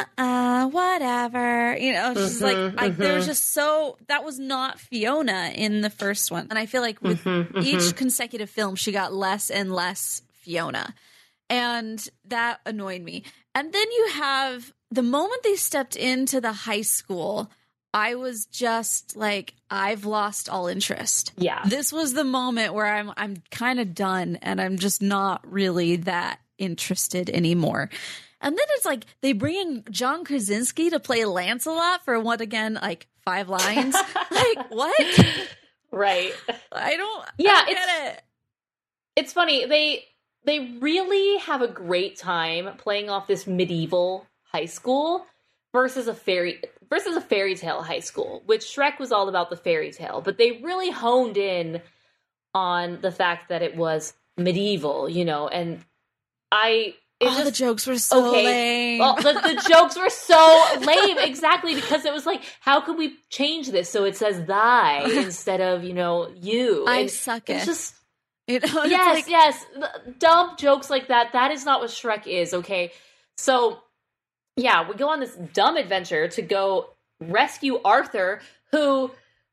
whatever. You know, she's like there's just that was not Fiona in the first one. And I feel like with each consecutive film, she got less and less Fiona. And that annoyed me. And then you have the moment they stepped into the high school, I was just like, I've lost all interest. Yeah. This was the moment where I'm kind of done and I'm just not really that interested anymore. And then it's like they bring in John Krasinski to play Lancelot for what again, like 5 lines? Like, what? Right. I don't get it. It's funny. They really have a great time playing off this medieval high school versus a fairy tale high school, which Shrek was all about the fairy tale, but they really honed in on the fact that it was medieval, you know, and the jokes were so lame. Well, the jokes were so lame, exactly, because it was like, how can we change this so it says thy instead of, you know, you? I suck it. It's just... yes. Dumb jokes like that. That is not what Shrek is, okay? So, yeah, we go on this dumb adventure to go rescue Arthur, who...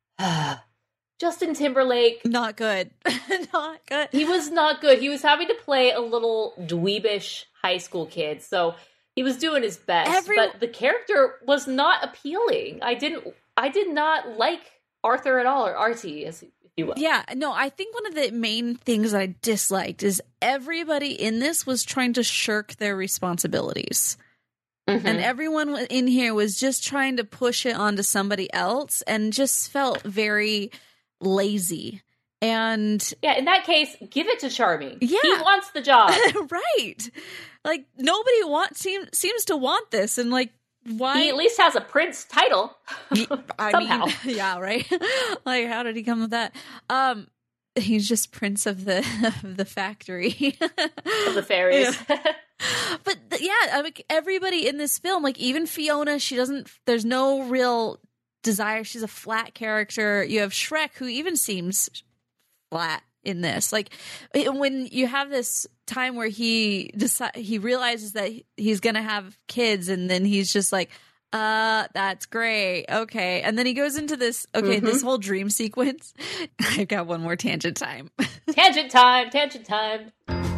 Justin Timberlake... Not good. Not good. He was not good. He was having to play a little dweebish high school kid, so he was doing his best, but the character was not appealing. I did not like Arthur at all, or Artie, as you will. Yeah, no, I think one of the main things I disliked is everybody in this was trying to shirk their responsibilities. Mm-hmm. And everyone in here was just trying to push it onto somebody else and just felt very lazy. And yeah, in that case, give it to Charming. Yeah. He wants the job. Right. Like nobody seems to want this, and like why he at least has a prince title. Somehow. Mean, yeah, right. Like how did he come with that? He's just prince of the factory. Of the fairies. Yeah. But yeah, like everybody in this film, like even Fiona, there's no real desire. She's a flat character. You have Shrek, who even seems flat in this. Like when you have this time where he realizes that he's gonna have kids, and then he's just like, that's great, okay. And then he goes into this this whole dream sequence. I've got one more tangent time. Tangent time. Tangent time,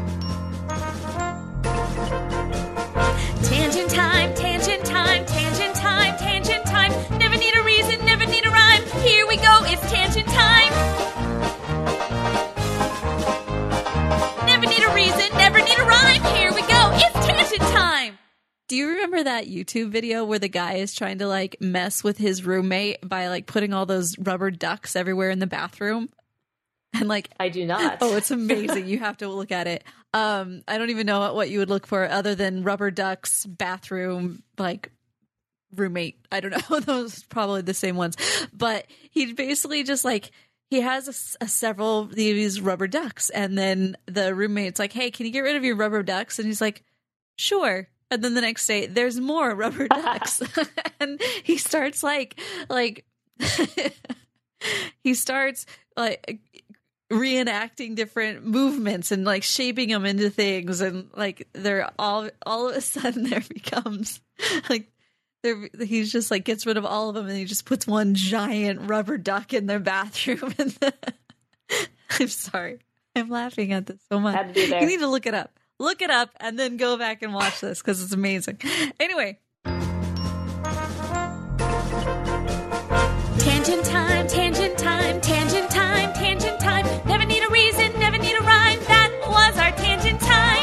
tangent time, tangent time, tangent time. Never need a reason, never need a rhyme. Here we go, it's tangent time. Never need a reason, never need a rhyme. Here we go, it's tangent time. Do you remember that YouTube video where the guy is trying to like mess with his roommate by like putting all those rubber ducks everywhere in the bathroom? And like, I do not. Oh, it's amazing. You have to look at it. I don't even know what you would look for other than rubber ducks, bathroom, like roommate. I don't know. Those are probably the same ones. But he basically just like, he has several of these rubber ducks. And then the roommate's like, hey, can you get rid of your rubber ducks? And he's like, sure. And then the next day, there's more rubber ducks. And he starts like he starts like reenacting different movements and like shaping them into things, and like they're all of a sudden there becomes like he's just like gets rid of all of them, and he just puts one giant rubber duck in their bathroom. And I'm sorry, I'm laughing at this so much. Had to be there. You need to look it up and then go back and watch this because it's amazing. Anyway, tangent time, tangent time, tangent time, tangent time. Never need a reason, never need a rhyme. That was our tangent time.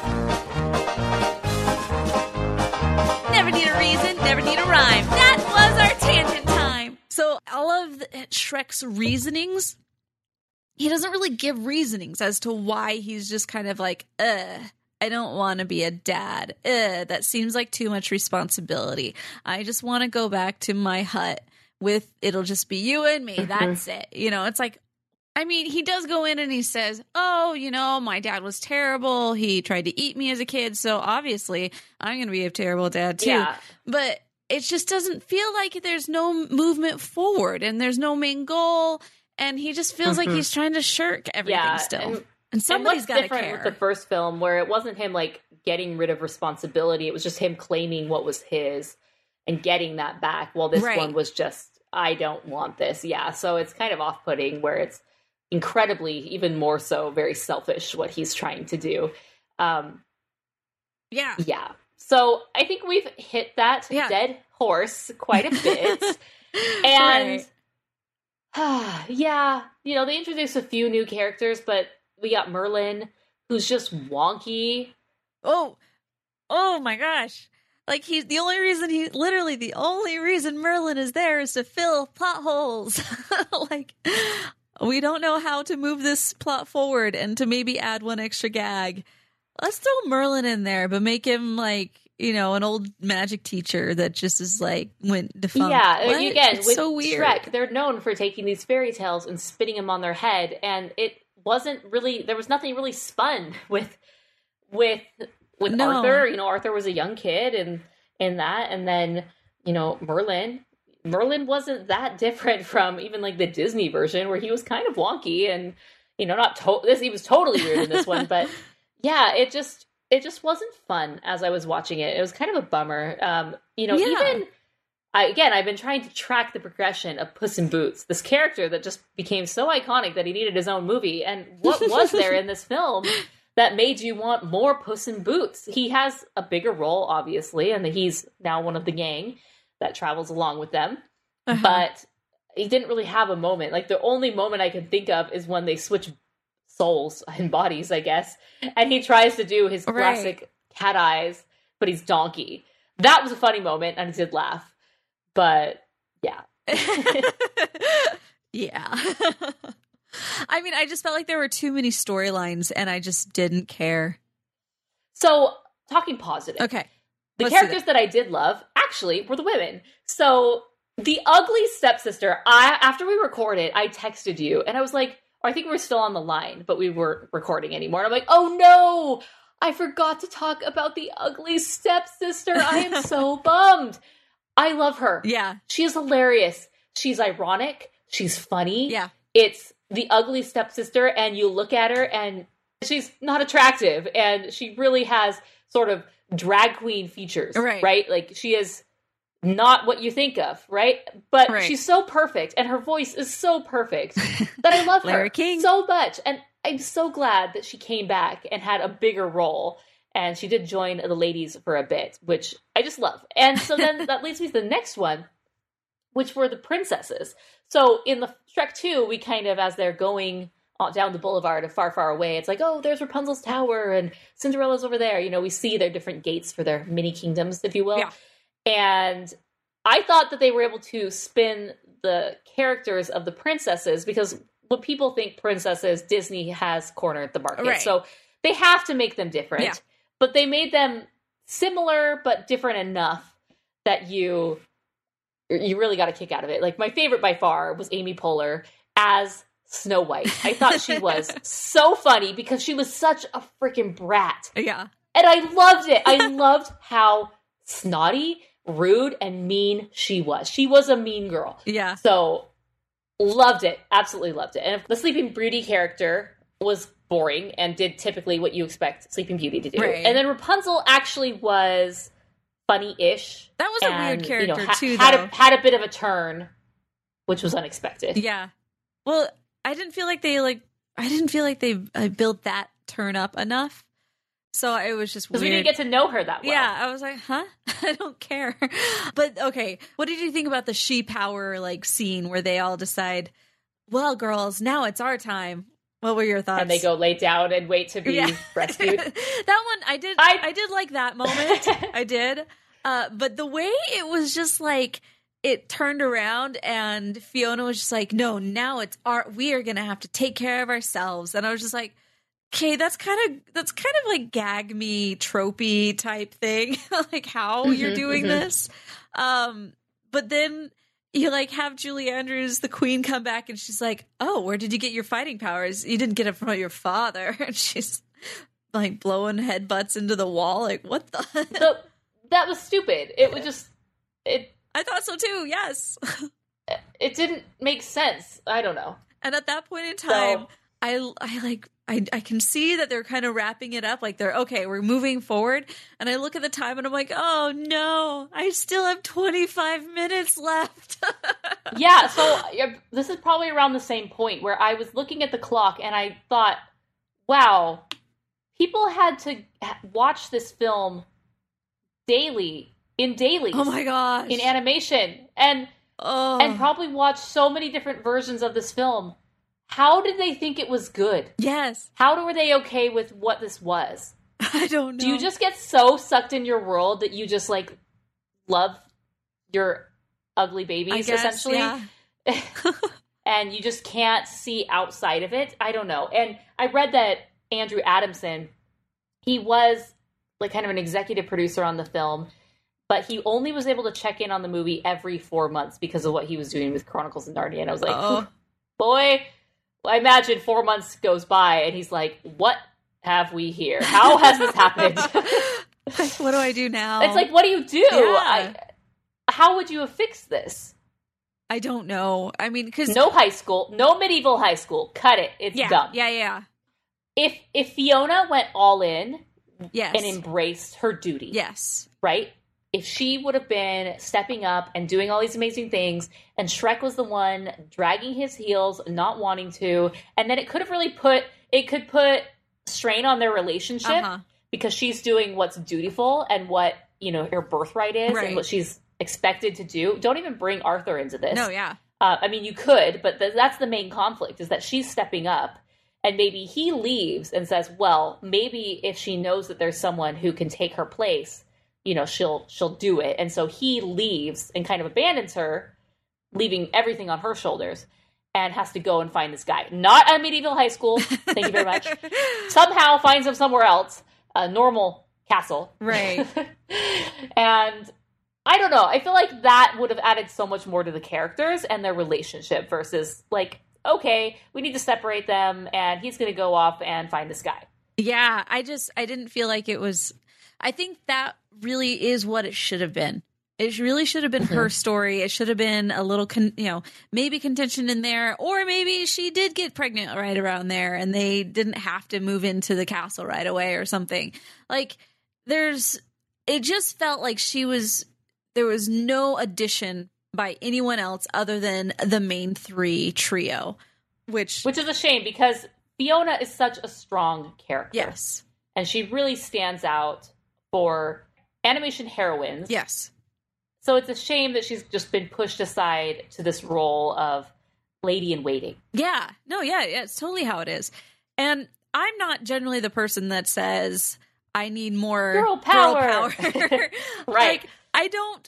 Never need a reason, never need a rhyme. That was our tangent time. So all of Shrek's reasonings, he doesn't really give reasonings as to why he's just kind of like, I don't want to be a dad. That seems like too much responsibility. I just want to go back to my hut with, it'll just be you and me. That's it. You know, it's like, I mean, he does go in and he says, oh, you know, my dad was terrible. He tried to eat me as a kid. So obviously I'm going to be a terrible dad too. Yeah. But it just doesn't feel like there's no movement forward and there's no main goal. And he just feels like he's trying to shirk everything still. And somebody's got to care. Different with the first film where it wasn't him like getting rid of responsibility. It was just him claiming what was his and getting that back. While this one was just, I don't want this. Yeah. So it's kind of off-putting where it's incredibly, even more so, very selfish what he's trying to do. Yeah. So I think we've hit that dead horse quite a bit. And yeah, you know, they introduced a few new characters, but we got Merlin, who's just wonky. Oh my gosh. Like, he's the only reason Merlin is there is to fill plot holes. Like, we don't know how to move this plot forward and to maybe add one extra gag. Let's throw Merlin in there, but make him like, you know, an old magic teacher that just is like went defunct. Yeah, what? Again, it's with so weird. Shrek, they're known for taking these fairy tales and spinning them on their head, and it wasn't really, there was nothing really spun with Arthur. You know, Arthur was a young kid in that, and then, you know, Merlin wasn't that different from even like the Disney version where he was kind of wonky and, you know, he was totally weird in this one, but yeah, it just wasn't fun as I was watching it. It was kind of a bummer. You know, even I've been trying to track the progression of Puss in Boots, this character that just became so iconic that he needed his own movie. And what was there in this film that made you want more Puss in Boots? He has a bigger role, obviously, and he's now one of the gang that travels along with them. But he didn't really have a moment. Like, the only moment I can think of is when they switch souls and bodies, I guess. And he tries to do his classic cat eyes, but he's donkey. That was a funny moment, and I did laugh. But, yeah. Yeah. I mean, I just felt like there were too many storylines, and I just didn't care. So, talking positive. Okay. The characters that I did love, actually, were the women. So, the ugly stepsister, after we recorded, I texted you, and I was like, I think we were still on the line, but we weren't recording anymore. And I'm like, oh no, I forgot to talk about the ugly stepsister. I am so bummed. I love her. Yeah. She is hilarious. She's ironic. She's funny. Yeah. It's the ugly stepsister, and you look at her, and she's not attractive, and she really has sort of drag queen features, right? Like, she is not what you think of, right? But she's so perfect, and her voice is so perfect that I love her so much. And I'm so glad that she came back and had a bigger role. And she did join the ladies for a bit, which I just love. And so then that leads me to the next one, which were the princesses. So in the Shrek 2, we kind of, as they're going down the boulevard of Far, Far Away, it's like, oh, there's Rapunzel's tower and Cinderella's over there. You know, we see their different gates for their mini kingdoms, if you will. Yeah. And I thought that they were able to spin the characters of the princesses, because when people think princesses, Disney has cornered the market. So they have to make them different. Yeah. But they made them similar but different enough that you really got a kick out of it. Like, my favorite by far was Amy Poehler as Snow White. I thought she was so funny because she was such a freaking brat. Yeah. And I loved it. I loved how snotty, rude, and mean she was. She was a mean girl. Yeah. So, loved it. Absolutely loved it. And the Sleeping Beauty character was boring and did typically what you expect Sleeping Beauty to do. Right. And then Rapunzel actually was funny-ish. That was a weird character, too, though. Had a bit of a turn, which was unexpected. Yeah. Well, I didn't feel like they built that turn up enough. So it was just weird. Because we didn't get to know her that well. Yeah, I was like, huh? I don't care. But, okay, what did you think about the she power, like, scene where they all decide, well, girls, now it's our time? What were your thoughts? And they go lay down and wait to be rescued. That one, I did like that moment. I did. But the way it was just like, it turned around and Fiona was just like, no, now it's we are going to have to take care of ourselves. And I was just like, okay, that's kind of like gag me, tropey type thing, like how you're doing this. But then you like have Julie Andrews, the queen, come back and she's like, oh, where did you get your fighting powers? You didn't get it from your father. And she's like blowing headbutts into the wall. Like, what the? So, that was stupid. It was just, I thought so too, yes. It didn't make sense. I don't know. And at that point in time, I can see that they're kind of wrapping it up. Like they're okay, we're moving forward. And I look at the time and I'm like, oh no, I still have 25 minutes left. Yeah, so this is probably around the same point where I was looking at the clock and I thought, wow, people had to watch this film daily, in dailies. Oh my gosh. In animation. And probably watch so many different versions of this film. How did they think it was good? Yes. How were they okay with what this was? I don't know. Do you just get so sucked in your world that you just like love your ugly babies, essentially? Yeah. And you just can't see outside of it? I don't know. And I read that Andrew Adamson, he was like kind of an executive producer on the film, but he only was able to check in on the movie every 4 months because of what he was doing with Chronicles of Narnia. And I was like, boy, I imagine 4 months goes by and he's like, what have we here? How has this happened? What do I do now? It's like, what do you do? Yeah. How would you have fixed this? I don't know. I mean, because no high school, no medieval high school. Cut it. It's done. Yeah. If Fiona went all in, yes, and embraced her duty, yes, right? If she would have been stepping up and doing all these amazing things, and Shrek was the one dragging his heels, not wanting to, and then it could have really put strain on their relationship because she's doing what's dutiful and what, you know, her birthright is and what she's expected to do. Don't even bring Arthur into this. No, yeah. I mean, you could, but that's the main conflict, is that she's stepping up, and maybe he leaves and says, well, maybe if she knows that there's someone who can take her place, you know, she'll do it. And so he leaves and kind of abandons her, leaving everything on her shoulders, and has to go and find this guy. Not a medieval high school. Thank you very much. Somehow finds him somewhere else, a normal castle. Right. And I don't know. I feel like that would have added so much more to the characters and their relationship versus like, okay, we need to separate them and he's going to go off and find this guy. Yeah. I didn't feel like it was, I think that really is what it should have been. It really should have been her story. It should have been a little, maybe contention in there, or maybe she did get pregnant right around there and they didn't have to move into the castle right away or something. Like it just felt like there was no addition by anyone else other than the main three trio, which is a shame because Fiona is such a strong character. Yes. And she really stands out for animation heroines. Yes. So it's a shame that she's just been pushed aside to this role of lady in waiting. Yeah. No, yeah, it's totally how it is. And I'm not generally the person that says I need more girl power. Right. Like, I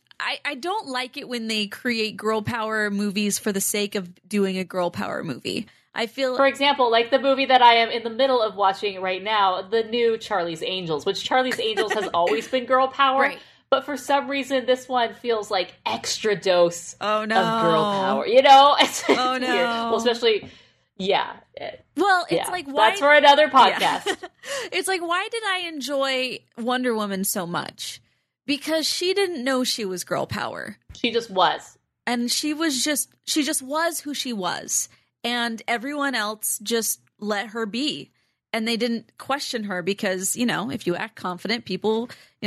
don't like it when they create girl power movies for the sake of doing a girl power movie. I feel, for example, like the movie that I am in the middle of watching right now, the new Charlie's Angels, which Charlie's Angels has always been girl power. Right. But for some reason, this one feels like extra dose of girl power. You know? It's oh, no. Weird. Well, especially, yeah. Well, it's like, why? That's for another podcast. Yeah. It's like, why did I enjoy Wonder Woman so much? Because she didn't know she was girl power. She just was. And she just was who she was. And everyone else just let her be. And they didn't question her because, if you act confident, people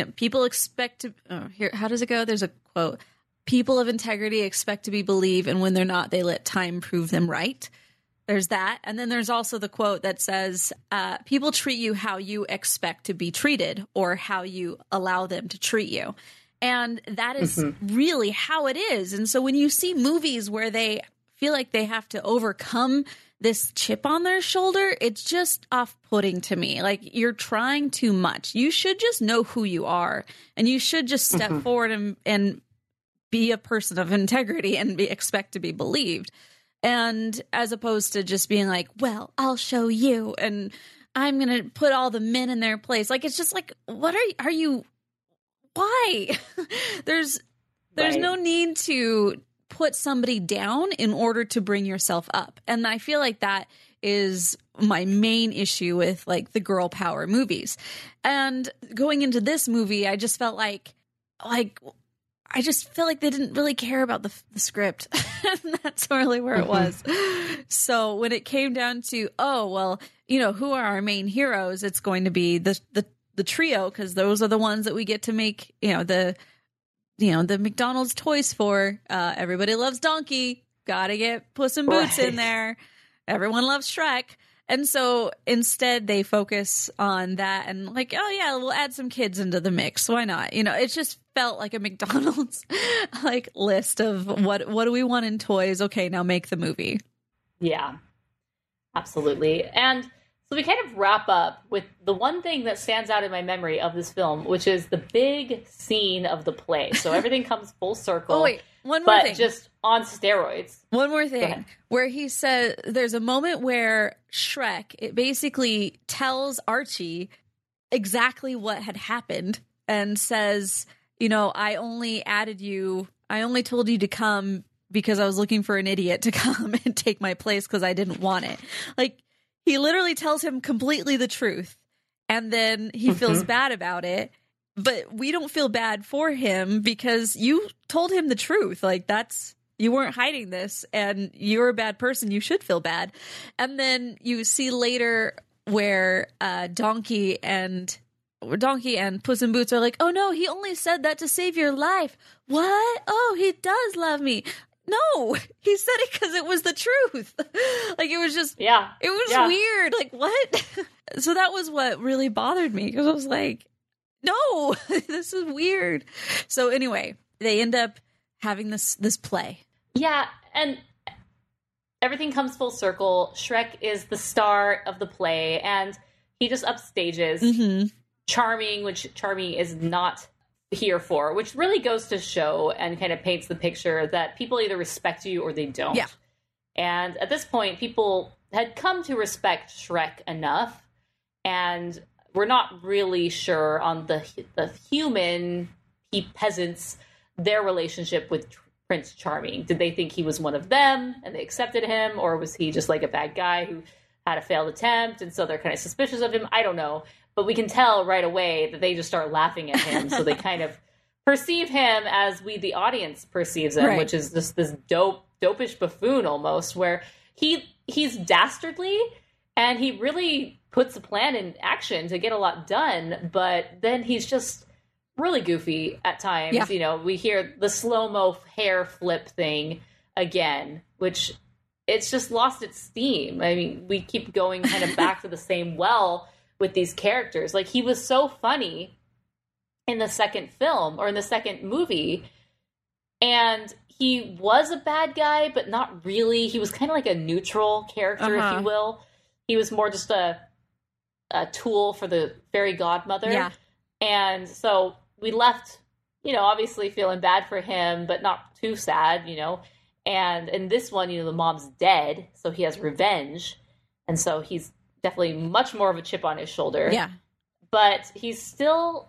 expect to, how does it go? There's a quote. People of integrity expect to be believed, and when they're not, they let time prove them right. There's that. And then there's also the quote that says, people treat you how you expect to be treated or how you allow them to treat you. And that is really how it is. And so when you see movies where they feel like they have to overcome this chip on their shoulder, it's just off-putting to me. Like, you're trying too much. You should just know who you are, and you should just step forward and be a person of integrity and expect to be believed. And as opposed to just being like, well, I'll show you, and I'm going to put all the men in their place. Like, it's just like, what are you, why? There's no need to put somebody down in order to bring yourself up. And I feel like that is my main issue with like the girl power movies. And going into this movie, I just felt like I just feel like they didn't really care about the script. That's really where it was. So when it came down to, oh, well, you know, who are our main heroes? It's going to be the trio, because those are the ones that we get to make, the McDonald's toys for. Everybody loves Donkey. Gotta get Puss in Boots in there. Everyone loves Shrek. And so instead they focus on that and like, oh yeah, we'll add some kids into the mix. Why not? It just felt like a McDonald's like list of what do we want in toys? Okay, now make the movie. Yeah, absolutely. And so we kind of wrap up with the one thing that stands out in my memory of this film, which is the big scene of the play. So everything comes full circle. Oh, wait, one more thing. But just on steroids. One more thing, where he said there's a moment where Shrek, it basically tells Archie exactly what had happened and says, I only told you to come because I was looking for an idiot to come and take my place because I didn't want it. Like, he literally tells him completely the truth, and then he feels bad about it. But we don't feel bad for him because you told him the truth. Like, you weren't hiding this, and you're a bad person. You should feel bad. And then you see later where Donkey and Puss in Boots are like, oh no, he only said that to save your life. What? Oh, he does love me. No, he said it because it was the truth. Like, it was just, it was weird. Like, what? So that was what really bothered me, because I was like, no, this is weird. So anyway, they end up having this play. Yeah, and everything comes full circle. Shrek is the star of the play, and he just upstages Charming, which Charming is not here for, which really goes to show and kind of paints the picture that people either respect you or they don't. Yeah. And at this point, people had come to respect Shrek enough, and we're not really sure on the human peasants, their relationship with Prince Charming. Did they think he was one of them and they accepted him, or was he just like a bad guy who had a failed attempt and so they're kind of suspicious of him? I don't know. But we can tell right away that they just start laughing at him. So they kind of perceive him as we, the audience, perceives him, which is just this dopish buffoon almost, where he's dastardly and he really puts a plan in action to get a lot done. But then he's just really goofy at times. Yeah. We hear the slow-mo hair flip thing again, which it's just lost its steam. I mean, we keep going kind of back to the same well with these characters. Like, he was so funny in the second film or in the second movie, and he was a bad guy, but not really. He was kind of like a neutral character, if you will. He was more just a tool for the fairy godmother. Yeah. And so we left, obviously feeling bad for him, but not too sad, And in this one, the mom's dead, so he has revenge. And so he's definitely much more of a chip on his shoulder. Yeah. But he's still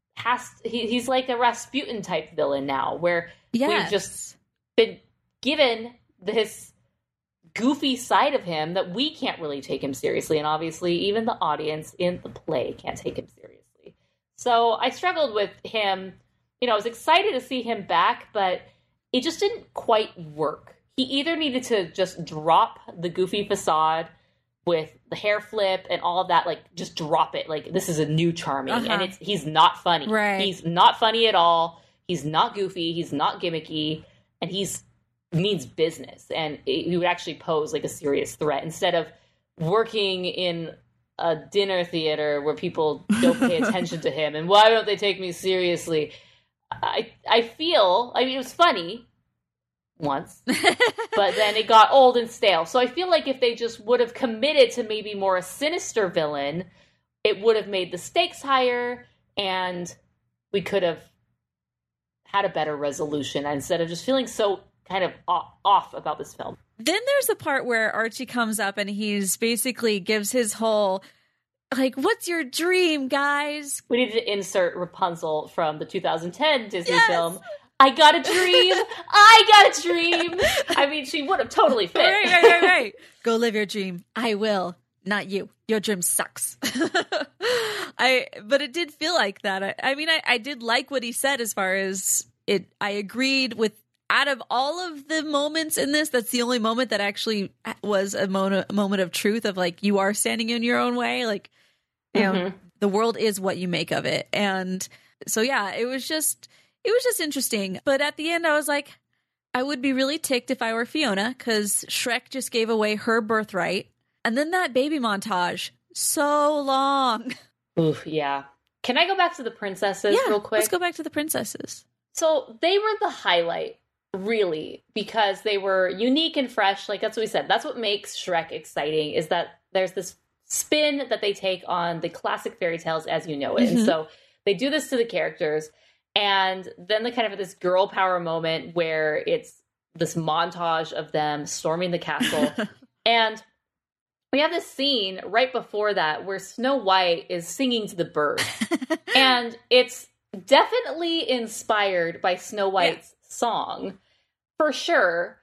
he's like a Rasputin type villain now, where we've just been given this goofy side of him that we can't really take him seriously. And obviously even the audience in the play can't take him seriously. So I struggled with him. I was excited to see him back, but it just didn't quite work. He either needed to just drop the goofy facade with the hair flip and all of that, like, just drop it. Like, this is a new Charming, and he's not funny. Right. He's not funny at all. He's not goofy. He's not gimmicky, and means business. And he would actually pose like a serious threat instead of working in a dinner theater where people don't pay attention to him. And why don't they take me seriously? I feel, it was funny once, but then it got old and stale. So I feel like if they just would have committed to maybe more a sinister villain, it would have made the stakes higher, and we could have had a better resolution instead of just feeling so kind of off about this film. Then there's the part where Archie comes up and he's basically gives his whole, like, what's your dream, guys? We need to insert Rapunzel from the 2010 Disney film. I got a dream. I got a dream. I mean, she would have totally fit. Right. Go live your dream. I will. Not you. Your dream sucks. But it did feel like that. I mean, I did like what he said as far as it. I agreed with, out of all of the moments in this, that's the only moment that actually was a moment of truth of like, you are standing in your own way. Like, you know, the world is what you make of it. And so, yeah, it was just interesting. But at the end, I was like, I would be really ticked if I were Fiona, because Shrek just gave away her birthright. And then that baby montage, so long. Ooh, yeah. Can I go back to the princesses real quick? Let's go back to the princesses. So they were the highlight, really, because they were unique and fresh. Like, that's what we said. That's what makes Shrek exciting, is that there's this spin that they take on the classic fairy tales as you know it. And so they do this to the characters. And then they kind of have this girl power moment where it's this montage of them storming the castle. And we have this scene right before that where Snow White is singing to the bird. And it's definitely inspired by Snow White's song, for sure.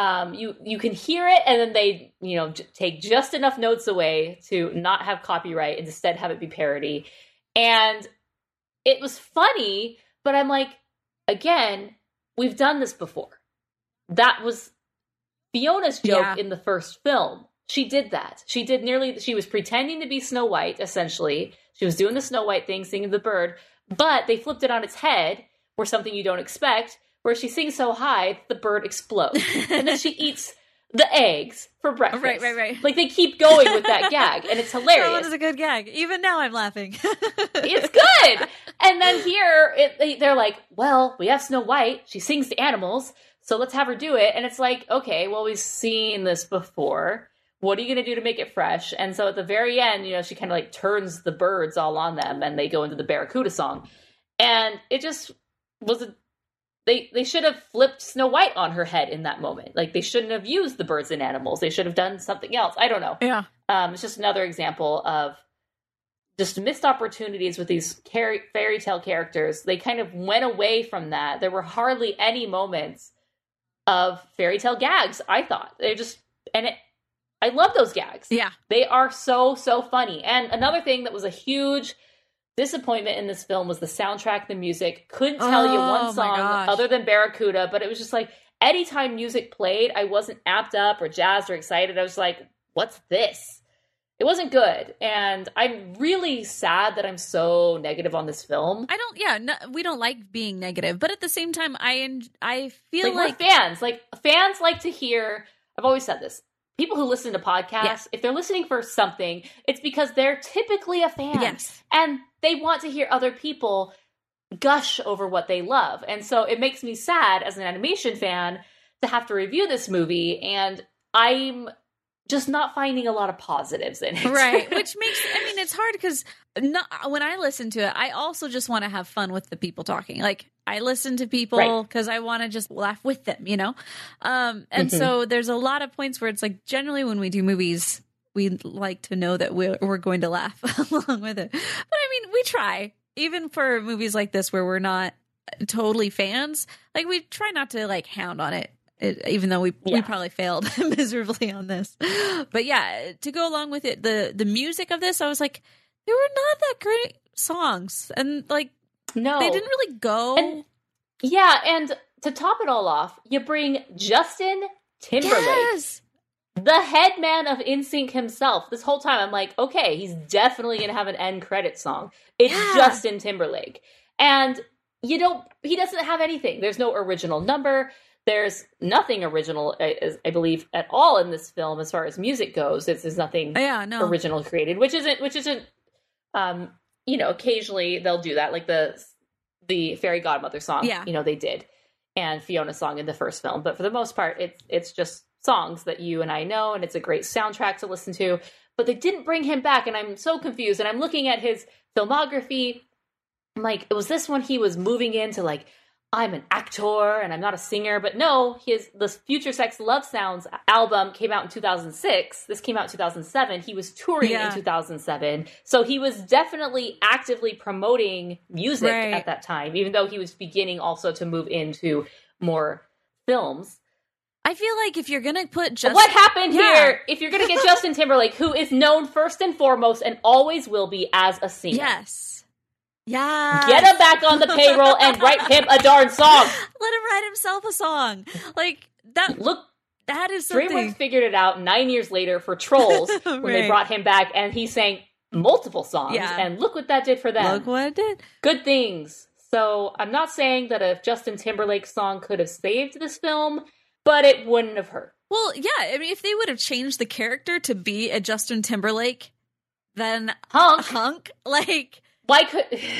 You can hear it, and then they, take just enough notes away to not have copyright and instead have it be parody. And it was funny, but I'm like, again, we've done this before. That was Fiona's joke in the first film. She did that. She was pretending to be Snow White, essentially. She was doing the Snow White thing, singing the bird, but they flipped it on its head, where something you don't expect, where she sings so high, the bird explodes. And then she eats the eggs for breakfast. Right. Like, they keep going with that gag, and it's hilarious. That was a good gag. Even now I'm laughing. It's good! And then here, they're like, well, we have Snow White. She sings to animals, so let's have her do it. And it's like, okay, well, we've seen this before. What are you going to do to make it fresh? And so at the very end, she kind of like turns the birds all on them, and they go into the Barracuda song. And it just was they should have flipped Snow White on her head in that moment. Like, they shouldn't have used the birds and animals. They should have done something else. I don't know. Yeah. It's just another example of just missed opportunities with these fairy tale characters. They kind of went away from that. There were hardly any moments of fairy tale gags, I thought. I love those gags. Yeah. They are so, so funny. And another thing that was a huge disappointment in this film was the soundtrack, the music. Couldn't tell you one song other than Barracuda, but it was just like, anytime music played, I wasn't amped up or jazzed or excited. I was like, what's this? It wasn't good. And I'm really sad that I'm so negative on this film. We don't like being negative, but at the same time, I feel like we're fans. Like, fans like to hear, I've always said this, people who listen to podcasts, if they're listening for something, it's because they're typically a fan. Yes. And they want to hear other people gush over what they love. And so it makes me sad as an animation fan to have to review this movie, and I'm just not finding a lot of positives in it. Right. Which makes, it's hard because when I listen to it, I also just want to have fun with the people talking. Like, I listen to people because I want to just laugh with them, And so there's a lot of points where it's like, generally when we do movies, we like to know that we're going to laugh along with it. But we try, even for movies like this where we're not totally fans, like, we try not to like hound on it. Even though we probably failed miserably on this. But yeah, to go along with it, the music of this, I was like, they were not that great songs. And like, no, they didn't really go. And to top it all off, you bring Justin Timberlake, the head man of NSYNC himself. This whole time I'm like, okay, he's definitely going to have an end credit song. It's Justin Timberlake. And he doesn't have anything. There's no original number. There's nothing original, I believe, at all in this film as far as music goes. There's nothing original created, which isn't. Occasionally they'll do that, like the Fairy Godmother song. Yeah. They did, and Fiona's song in the first film. But for the most part, it's just songs that you and I know, and it's a great soundtrack to listen to. But they didn't bring him back, and I'm so confused. And I'm looking at his filmography. I'm like, was this when he was moving into like I'm an actor and I'm not a singer. But no, the Future Sex Love Sounds album came out in 2006. This came out in 2007. He was touring in 2007. So he was definitely actively promoting music at that time, even though he was beginning also to move into more films. I feel like if you're going to put what happened here, if you're going to get Justin Timberlake, who is known first and foremost and always will be as a singer. Yes. Yeah. Get him back on the payroll and write him a darn song. Let him write himself a song. Like that. Look, that is something. DreamWorks figured it out 9 years later for Trolls when they brought him back, and he sang multiple songs. Yeah. And look what that did for them. Look what it did. Good things. So I'm not saying that a Justin Timberlake song could have saved this film, but it wouldn't have hurt. Well, yeah. I mean, if they would have changed the character to be a Justin Timberlake, then Hunk, like. Why could...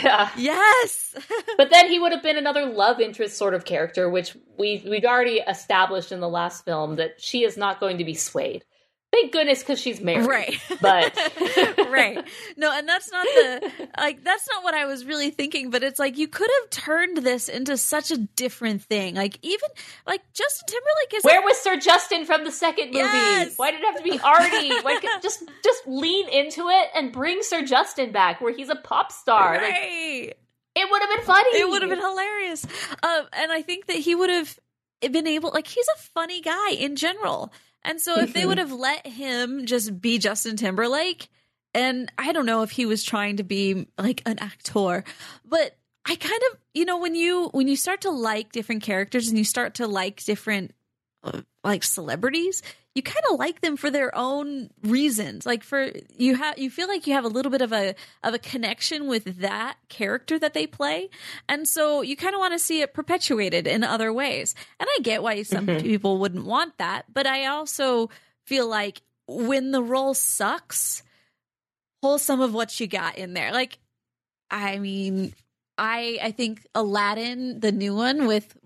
Yes! But then he would have been another love interest sort of character, which we'd already established in the last film that she is not going to be swayed. Thank goodness, because she's married. Right. But... Right. No, and that's not that's not what I was really thinking, but it's like, you could have turned this into such a different thing. Like, even, like, Justin Timberlake is... Where was Sir Justin from the second movie? Yes! Why did it have to be Artie? Why just lean into it and bring Sir Justin back, where he's a pop star. Right. Like, it would have been funny. It would have been hilarious. And I think that he would have been able... Like, he's a funny guy in general. And so if they would have let him just be Justin Timberlake, and I don't know if he was trying to be like an actor, but I kind of, when you start to like different characters and you start to like different like celebrities, you kind of like them for their own reasons. Like you feel like you have a little bit of a connection with that character that they play. And so you kind of want to see it perpetuated in other ways. And I get why some people wouldn't want that, but I also feel like when the role sucks, pull some of what you got in there. Like, I mean, I think Aladdin, the new one with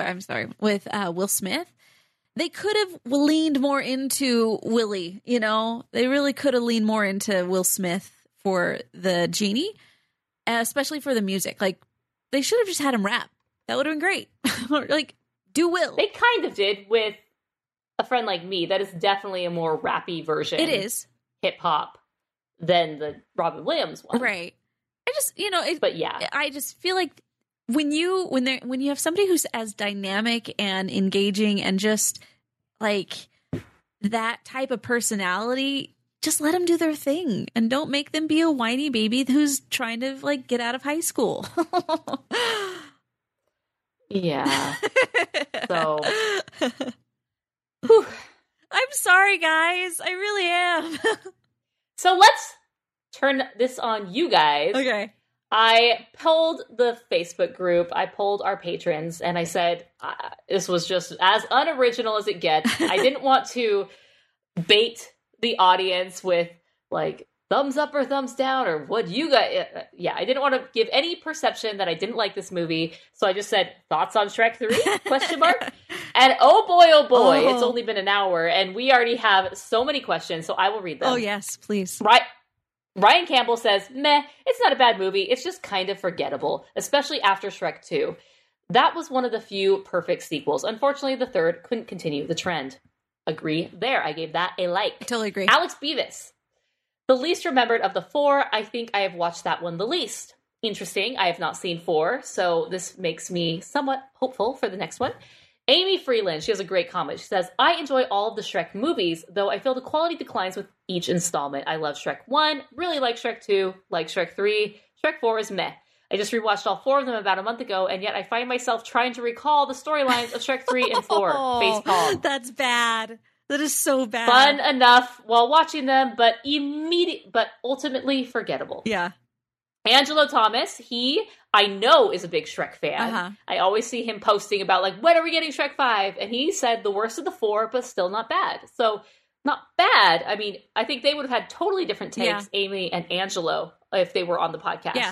Will Smith, they could have leaned more into Willie, They really could have leaned more into Will Smith for the genie, especially for the music. Like, they should have just had him rap. That would have been great. Like, do Will. They kind of did with A Friend Like Me. That is definitely a more rappy version. It is. Hip-hop than the Robin Williams one. Right. I just, but yeah. I just feel like when you have somebody who's as dynamic and engaging and just like that type of personality, just let them do their thing and don't make them be a whiny baby who's trying to like get out of high school. Yeah. So I'm sorry, guys. I really am. So let's turn this on you guys. Okay. I polled the Facebook group. I polled our patrons, and I said this was just as unoriginal as it gets. I didn't want to bait the audience with like thumbs up or thumbs down or what you got. Yeah, I didn't want to give any perception that I didn't like this movie. So I just said, thoughts on Shrek 3? Question mark. And oh boy, it's only been an hour, and we already have so many questions. So I will read them. Oh yes, please. Right. Ryan Campbell says, meh, it's not a bad movie. It's just kind of forgettable, especially after Shrek 2. That was one of the few perfect sequels. Unfortunately, the third couldn't continue the trend. Agree there. I gave that a like. I totally agree. Alex Beavis. The least remembered of the four. I think I have watched that one the least. Interesting. I have not seen 4, so this makes me somewhat hopeful for the next one. Amy Freeland, she has a great comment. She says, I enjoy all of the Shrek movies, though I feel the quality declines with each installment. I love Shrek 1, really like Shrek 2, like Shrek 3. Shrek 4 is meh. I just rewatched all 4 of them about a month ago, and yet I find myself trying to recall the storylines of Shrek 3 and 4. Facepalm. That's bad. That is so bad. Fun enough while watching them, but ultimately forgettable. Yeah. Angelo Thomas, I know is a big Shrek fan. Uh-huh. I always see him posting about like, when are we getting Shrek 5? And he said the worst of the 4, but still not bad. So not bad. I mean, I think they would have had totally different takes, Amy and Angelo, if they were on the podcast. Yeah.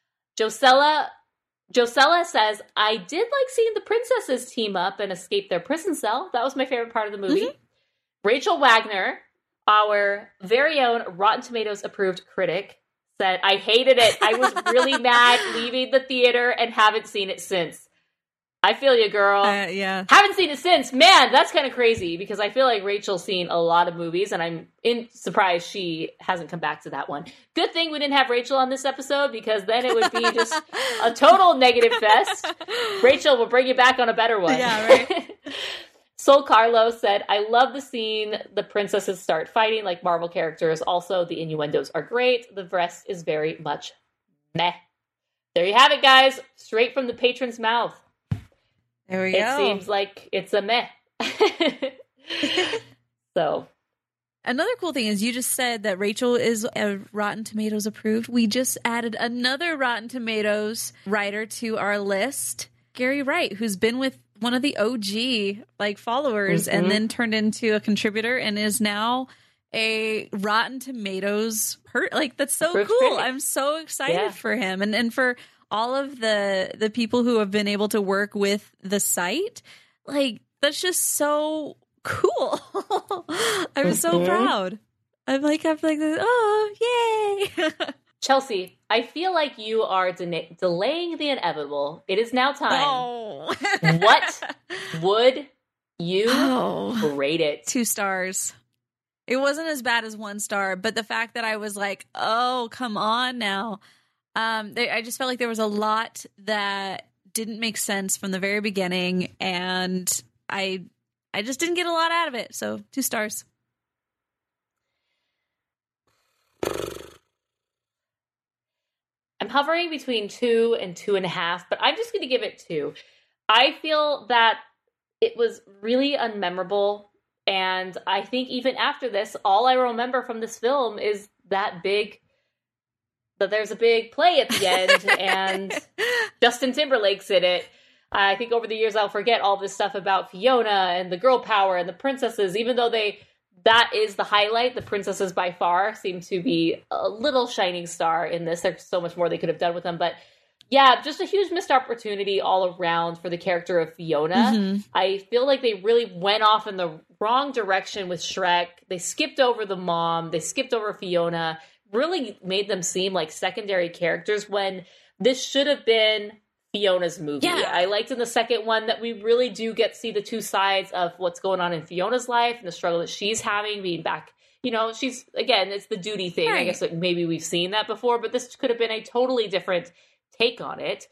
Josella says, I did like seeing the princesses team up and escape their prison cell. That was my favorite part of the movie. Mm-hmm. Rachel Wagner, our very own Rotten Tomatoes approved critic, said, I hated it. I was really mad leaving the theater and haven't seen it since. I feel you, girl. Yeah. Haven't seen it since. Man, that's kind of crazy because I feel like Rachel's seen a lot of movies and I'm surprised she hasn't come back to that one. Good thing we didn't have Rachel on this episode because then it would be just a total negative fest. Rachel will bring you back on a better one. Yeah, right. Sol Carlos said, I love the scene the princesses start fighting like Marvel characters. Also, the innuendos are great. The rest is very much meh. There you have it, guys. Straight from the patron's mouth. There we go. It seems like it's a meh. So. Another cool thing is you just said that Rachel is a Rotten Tomatoes approved. We just added another Rotten Tomatoes writer to our list, Gary Wright, who's been with one of the OG followers and then turned into a contributor and is now a Rotten Tomatoes that's so cool. Critic. I'm so excited for him and for all of the people who have been able to work with the site. That's just so cool. I'm so proud. I'm like, oh, yay. Chelsea, I feel like you are delaying the inevitable. It is now time. Oh. What would you rate it? 2 stars. It wasn't as bad as 1 star, but the fact that I was like, oh, come on now. I just felt like there was a lot that didn't make sense from the very beginning, and I just didn't get a lot out of it. So 2 stars. I'm hovering between 2 and 2.5, but I'm just going to give it 2. I feel that it was really unmemorable, and I think even after this, all I remember from this film is that there's a big play at the end, and Justin Timberlake's in it. I think over the years I'll forget all this stuff about Fiona and the girl power and the princesses, even though that is the highlight. The princesses by far seem to be a little shining star in this. There's so much more they could have done with them. But yeah, just a huge missed opportunity all around for the character of Fiona. Mm-hmm. I feel like they really went off in the wrong direction with Shrek. They skipped over the mom. They skipped over Fiona. Really made them seem like secondary characters when this should have been Fiona's movie. Yeah. I liked in the second one that we really do get to see the 2 sides of what's going on in Fiona's life and the struggle that she's having being back. She's, again, it's the duty thing. Right. I guess maybe we've seen that before, but this could have been a totally different take on it.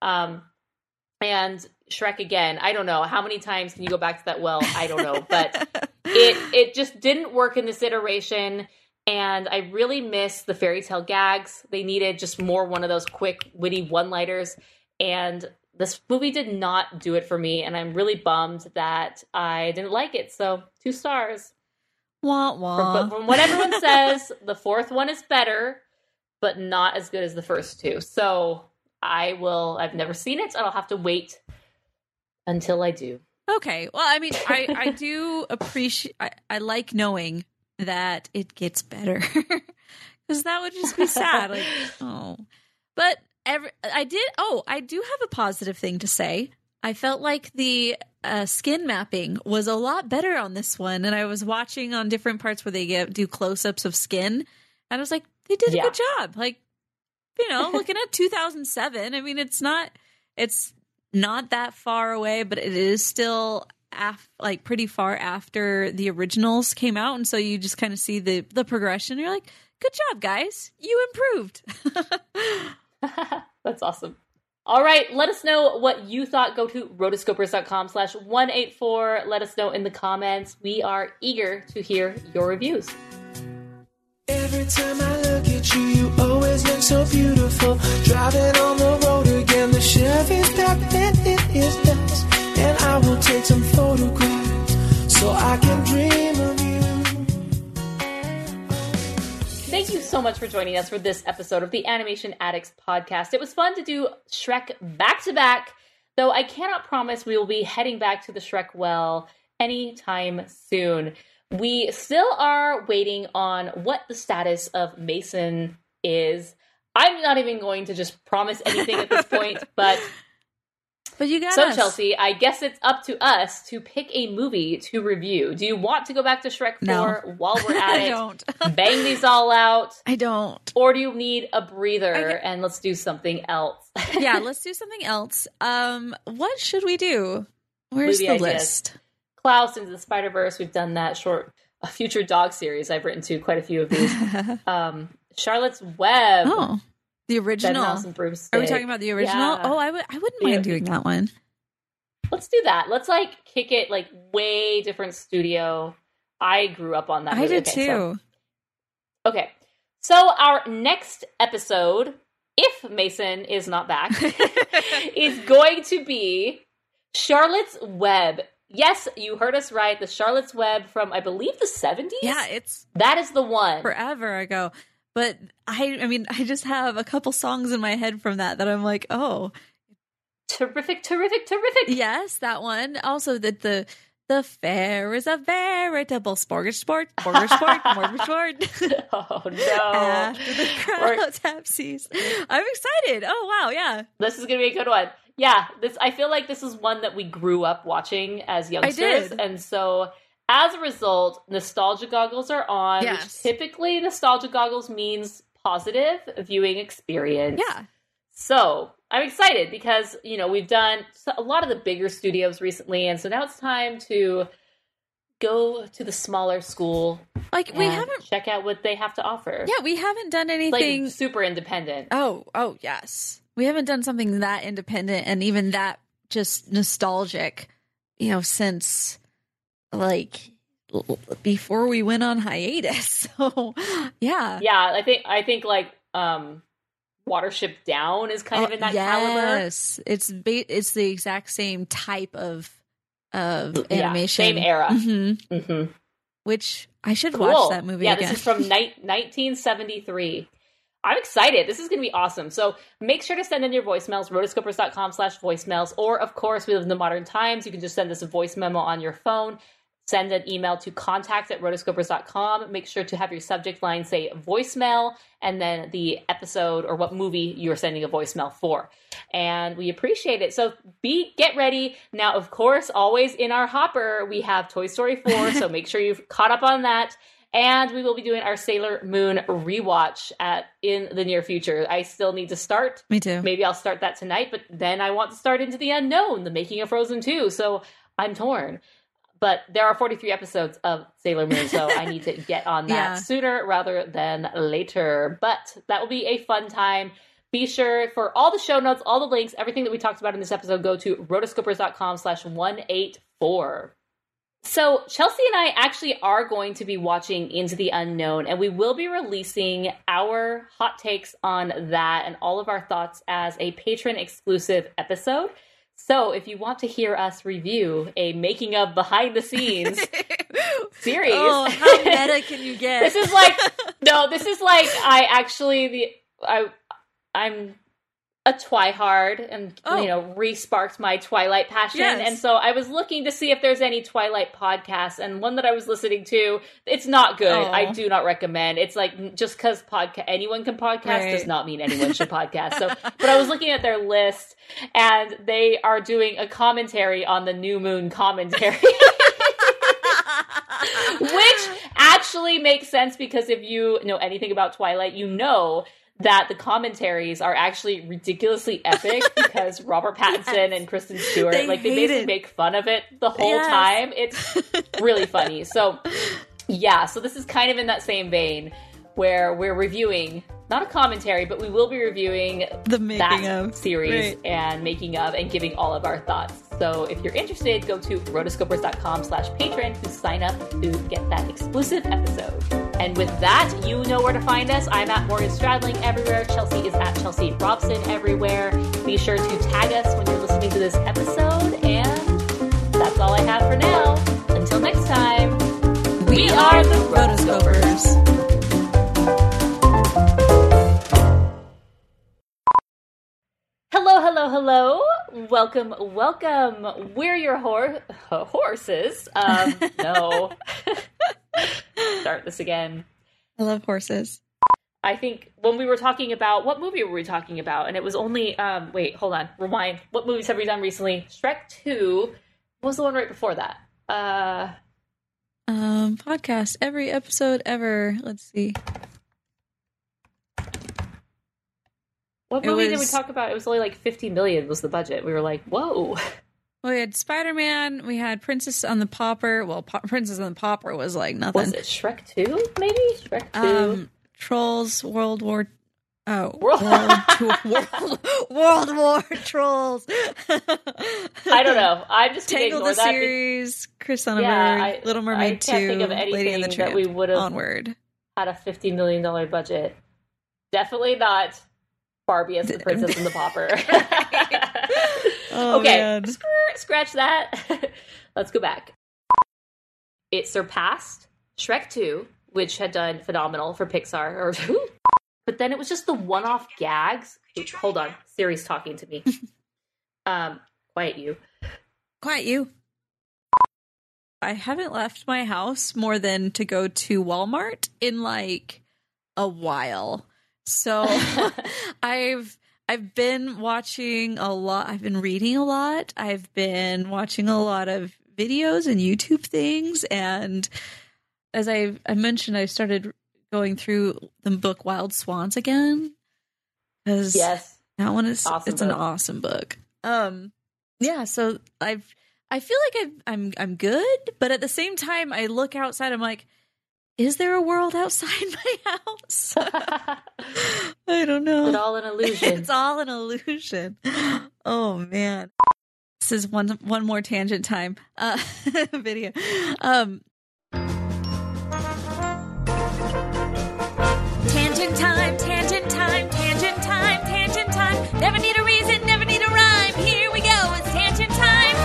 And Shrek, again, I don't know. How many times can you go back to that well? I don't know. But it just didn't work in this iteration. And I really miss the fairy tale gags. They needed just more one of those quick, witty one-liners. And this movie did not do it for me. And I'm really bummed that I didn't like it. So 2 stars. Wah, wah. From what everyone says, the 4th one is better, but not as good as the first 2. So I've never seen it, and I'll have to wait until I do. Okay. Well, I mean, I do appreciate, I like knowing that it gets better because that would just be sad. But I do have a positive thing to say. I felt like the skin mapping was a lot better on this one, and I was watching on different parts where they do close-ups of skin, and I was like, they did a good job. Looking at 2007, I mean, it's not that far away, but it is still pretty far after the originals came out, and so you just kind of see the progression. You're like, good job, guys, you improved. That's awesome. All right, let us know what you thought. Go to rotoscopers.com/184. Let us know in the comments. We are eager to hear your reviews. Every time I look at you, you always look so beautiful. Driving on the road again, the Chevy's packed and it is nice. And I will take some photographs so I can dream of you. Thank you so much for joining us for this episode of the Animation Addicts podcast. It was fun to do Shrek back-to-back, though I cannot promise we will be heading back to the Shrek well anytime soon. We still are waiting on what the status of Mason is. I'm not even going to just promise anything at this point, but But you got So, us. Chelsea, I guess it's up to us to pick a movie to review. Do you want to go back to Shrek 4 No. while we're at it? I don't. Bang these all out? I don't. Or do you need a breather and let's do something else? Yeah, let's do something else. What should we do? Where's Movie the ideas. list? Klaus, Into the Spider-Verse. We've done that a future dog series. I've written to quite a few of these. Charlotte's Web. Oh, the original. Mouse and Broomstick. Are we talking about the original? Yeah. Oh, I wouldn't mind doing that one. Let's do that. Let's kick it way different studio. I grew up on that movie. I did too. Okay. So our next episode, if Mason is not back, is going to be Charlotte's Web. Yes, you heard us right. The Charlotte's Web from, I believe, the 70s? Yeah, that is the one. Forever ago. But I just have a couple songs in my head from that I'm like, oh. Terrific. Yes, that one. Also, the fair is a veritable smorgasbord. Oh, no. After the crowds have ceased. I'm excited. Oh, wow, yeah. This is going to be a good one. Yeah, I feel like this is one that we grew up watching as youngsters. And so, as a result, nostalgia goggles are on, which typically nostalgia goggles means positive viewing experience. Yeah. So, I'm excited because, we've done a lot of the bigger studios recently, and so now it's time to go to the smaller school. We haven't check out what they have to offer. Yeah, we haven't done anything super independent. Oh, yes. We haven't done something that independent and even that just nostalgic, since before we went on hiatus. So, yeah. Yeah, I think Watership Down is kind of in that caliber. Yes. It's the exact same type of animation. Same era. Mm-hmm. Mm-hmm. Which I should watch that movie again. Yeah, this is from 1973. I'm excited. This is going to be awesome. So make sure to send in your voicemails, rotoscopers.com/voicemails, or of course, we live in the modern times. You can just send us a voice memo on your phone. Send an email to contact@rotoscopers.com. Make sure to have your subject line say voicemail and then the episode or what movie you're sending a voicemail for. And we appreciate it. So get ready. Now, of course, always in our hopper, we have Toy Story 4. So make sure you've caught up on that. And we will be doing our Sailor Moon rewatch in the near future. I still need to start. Me too. Maybe I'll start that tonight, but then I want to start Into the Unknown, the making of Frozen 2. So I'm torn. But there are 43 episodes of Sailor Moon, so I need to get on that sooner rather than later. But that will be a fun time. Be sure for all the show notes, all the links, everything that we talked about in this episode, go to rotoscopers.com/184. So Chelsea and I actually are going to be watching Into the Unknown, and we will be releasing our hot takes on that and all of our thoughts as a patron exclusive episode. So if you want to hear us review a making of behind the scenes series. Oh, how meta can you get? This is I'm a Twihard and, re-sparked my Twilight passion. Yes. And so I was looking to see if there's any Twilight podcasts, and one that I was listening to, it's not good. Oh. I do not recommend. It's just because anyone can podcast does not mean anyone should podcast. So, but I was looking at their list, and they are doing a commentary on the New Moon commentary. Which actually makes sense, because if you know anything about Twilight, you know that the commentaries are actually ridiculously epic because Robert Pattinson and Kristen Stewart, they basically make fun of it the whole time. It's really funny. So, so this is kind of in that same vein where we're reviewing, not a commentary, but we will be reviewing the making of series and making of and giving all of our thoughts. So if you're interested, go to rotoscopers.com/patron to sign up to get that exclusive episode. And with that, you know where to find us. I'm at Morgan Stradling everywhere. Chelsea is at Chelsea Robson everywhere. Be sure to tag us when you're listening to this episode. And that's all I have for now. Until next time, we are the Rotoscopers. Hello. Welcome. We're your horses. No. Start this again. I love horses. I think when we were talking about, what movie were we talking about? And it was only, wait, hold on, rewind. What movies have we done recently? Shrek 2. What was the one right before that? Podcast, every episode ever. Let's see. What movie did we talk about? It was only like 50 million was the budget. We were like, whoa. We had Spider-Man. We had Princess on the Pauper. Well, Princess on the Pauper was like nothing. Was it Shrek 2, maybe? Shrek 2? Trolls, World War Trolls. I don't know. I'm just going to Tangled ignore the that. series, Chris Sonnenberg, Little Mermaid 2, think of anything Lady and the Tramp, that we would have Onward. Had a $50 million budget. Definitely not Barbie as the Princess and the Pauper. Okay, man. Scratch that. Let's go back. It surpassed Shrek 2, which had done phenomenal for Pixar. But then it was just the one-off gags. Hold on, Siri's talking to me. Quiet you. Quiet you. I haven't left my house more than to go to Walmart in like a while. So I've been watching a lot. I've been reading a lot. I've been watching a lot of videos and YouTube things. And as I mentioned, I started going through the book Wild Swans again. Because that one is awesome. It's an awesome book. Yeah, so I feel like I'm good, but at the same time I look outside, I'm like, is there a world outside my house? I don't know. It's all an illusion. It's all an illusion. Oh man. This is one more tangent time video. Tangent time, tangent time, tangent time, tangent time. Never need a reason, never need a rhyme. Here we go, it's tangent time.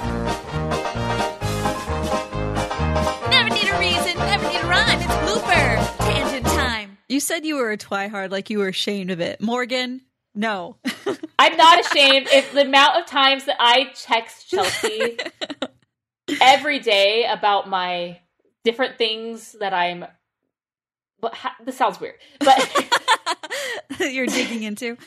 Never need a reason, never need a rhyme. It's blooper. Tangent time. You said you were a twihard, like you were ashamed of it. Morgan, no. I'm not ashamed. If the amount of times that I text Chelsea every day about my different things that I'm... this sounds weird, but... You're digging into?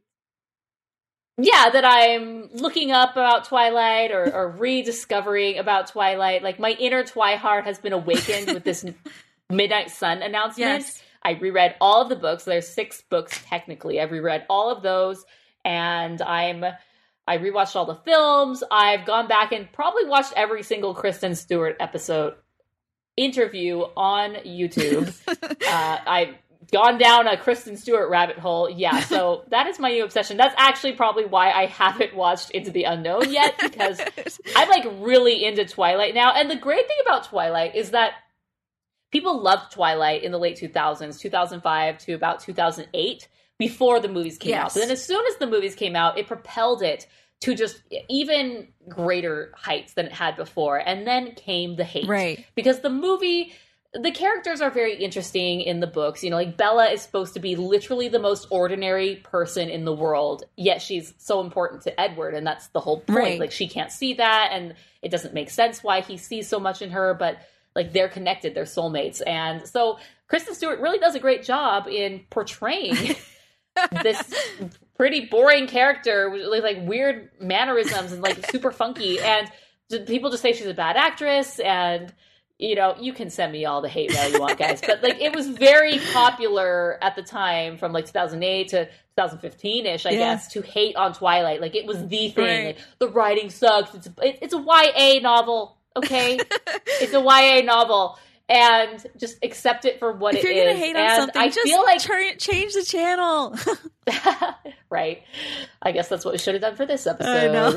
Yeah, that I'm looking up about Twilight or rediscovering about Twilight. Like, my inner Twihard has been awakened with this Midnight Sun announcement. Yes. I reread all of the books. There's 6 books, technically. I've reread all of those, and I rewatched all the films. I've gone back and probably watched every single Kristen Stewart interview on YouTube. I've gone down a Kristen Stewart rabbit hole. Yeah, so that is my new obsession. That's actually probably why I haven't watched Into the Unknown yet, because I'm like really into Twilight now. And the great thing about Twilight is that people loved Twilight in the late 2000s, 2005 to about 2008, before the movies came out. But then as soon as the movies came out, it propelled it to just even greater heights than it had before. And then came the hate. Right. Because the characters are very interesting in the books. You know, like Bella is supposed to be literally the most ordinary person in the world, yet she's so important to Edward, and that's the whole point. Right. Like, she can't see that, and it doesn't make sense why he sees so much in her, but like, they're connected, they're soulmates. And so Kristen Stewart really does a great job in portraying this pretty boring character with like weird mannerisms and like super funky. And people just say she's a bad actress, and you know, you can send me all the hate mail you want, guys. But like, it was very popular at the time, from like 2008 to 2015-ish, I guess, to hate on Twilight. Like, it was the thing. Right. Like, the writing sucks. It's a YA novel, okay? It's a YA novel. And just accept it for what it is. If you're going to hate on something, I just feel like change the channel. Right. I guess that's what we should have done for this episode. I know.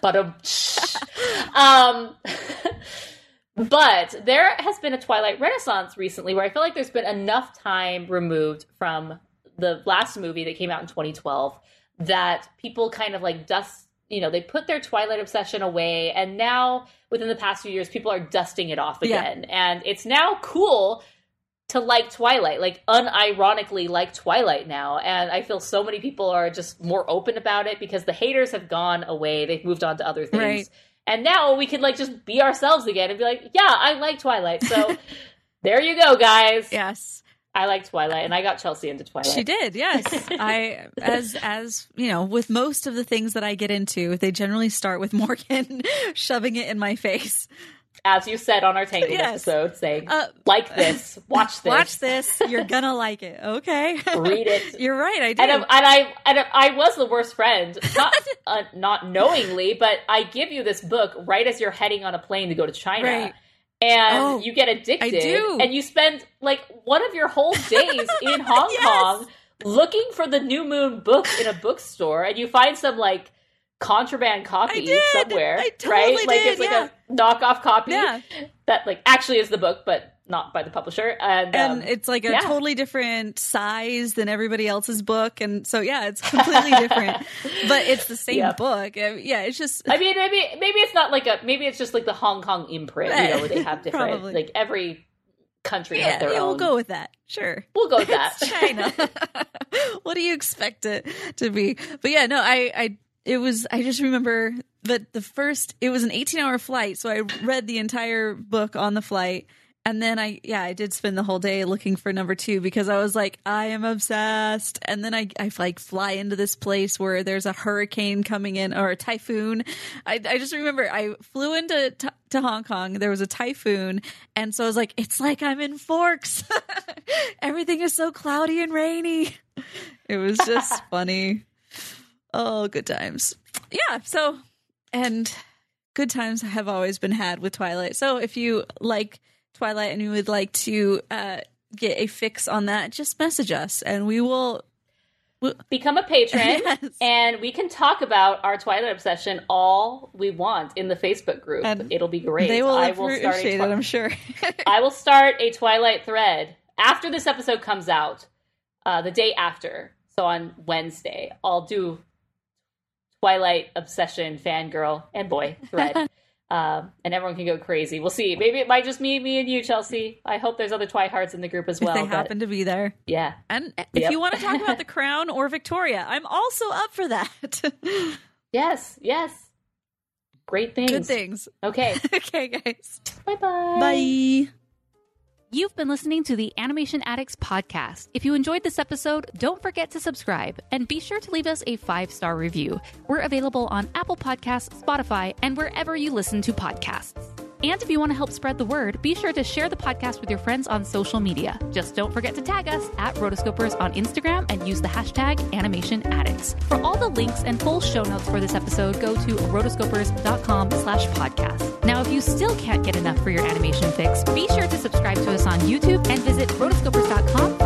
But there has been a Twilight renaissance recently where I feel like there's been enough time removed from the last movie that came out in 2012 that people kind of like they put their Twilight obsession away, and now within the past few years, people are dusting it off again. Yeah. And it's now cool to like Twilight, like unironically like Twilight now. And I feel so many people are just more open about it because the haters have gone away. They've moved on to other things. Right. And now we can like just be ourselves again and be like, yeah, I like Twilight. So there you go, guys. Yes. I like Twilight, and I got Chelsea into Twilight. She did, yes. I, as you know, with most of the things that I get into, they generally start with Morgan shoving it in my face. As you said on our Tangled episode, saying, like this, watch this. Watch this, you're gonna like it. Okay. Read it. You're right, I do. And I was the worst friend, not knowingly, but I give you this book right as you're heading on a plane to go to China. Right. And you get addicted. I do. And you spend, like, one of your whole days in Hong Kong looking for the New Moon book in a bookstore, and you find some, like, contraband copy somewhere. I totally right? Like, did, it's like a knockoff copy that, like, actually is the book, but not by the publisher. And it's like a totally different size than everybody else's book. And so, it's completely different, but it's the same book. It's just, I mean, maybe it's not like maybe it's just like the Hong Kong imprint, where they have different, like every country has their own. We'll go with that. Sure. We'll go with that. It's China. What do you expect it to be? But I just remember that it was an 18-hour flight. So I read the entire book on the flight. And then I did spend the whole day looking for number 2 because I was like, I am obsessed. And then I like fly into this place where there's a hurricane coming in, or a typhoon. I just remember I flew into to Hong Kong. There was a typhoon. And so I was like, it's like I'm in Forks. Everything is so cloudy and rainy. It was just funny. Oh, good times. Yeah. So, and good times have always been had with Twilight. So if you like Twilight and you would like to get a fix on that, just message us and we will become a patron. And we can talk about our Twilight obsession all we want in the Facebook group. And it'll be great. They will appreciate it, I'm sure. I will start a Twilight thread after this episode comes out, the day after. So on Wednesday, I'll do Twilight obsession fangirl and boy thread. And everyone can go crazy. We'll see. Maybe it might just me and you, Chelsea. I hope there's other Twihards in the group as well. If they happen to be there. Yeah. And if you want to talk about The Crown or Victoria, I'm also up for that. Yes. Great things. Good things. Okay. Okay, guys. Bye-bye. Bye. You've been listening to the Animation Addicts podcast. If you enjoyed this episode, don't forget to subscribe and be sure to leave us a 5-star review. We're available on Apple Podcasts, Spotify, and wherever you listen to podcasts. And if you want to help spread the word, be sure to share the podcast with your friends on social media. Just don't forget to tag us at Rotoscopers on Instagram and use the hashtag AnimationAddicts. For all the links and full show notes for this episode, go to rotoscopers.com/podcast. Now, if you still can't get enough for your animation fix, be sure to subscribe to us on YouTube and visit rotoscopers.com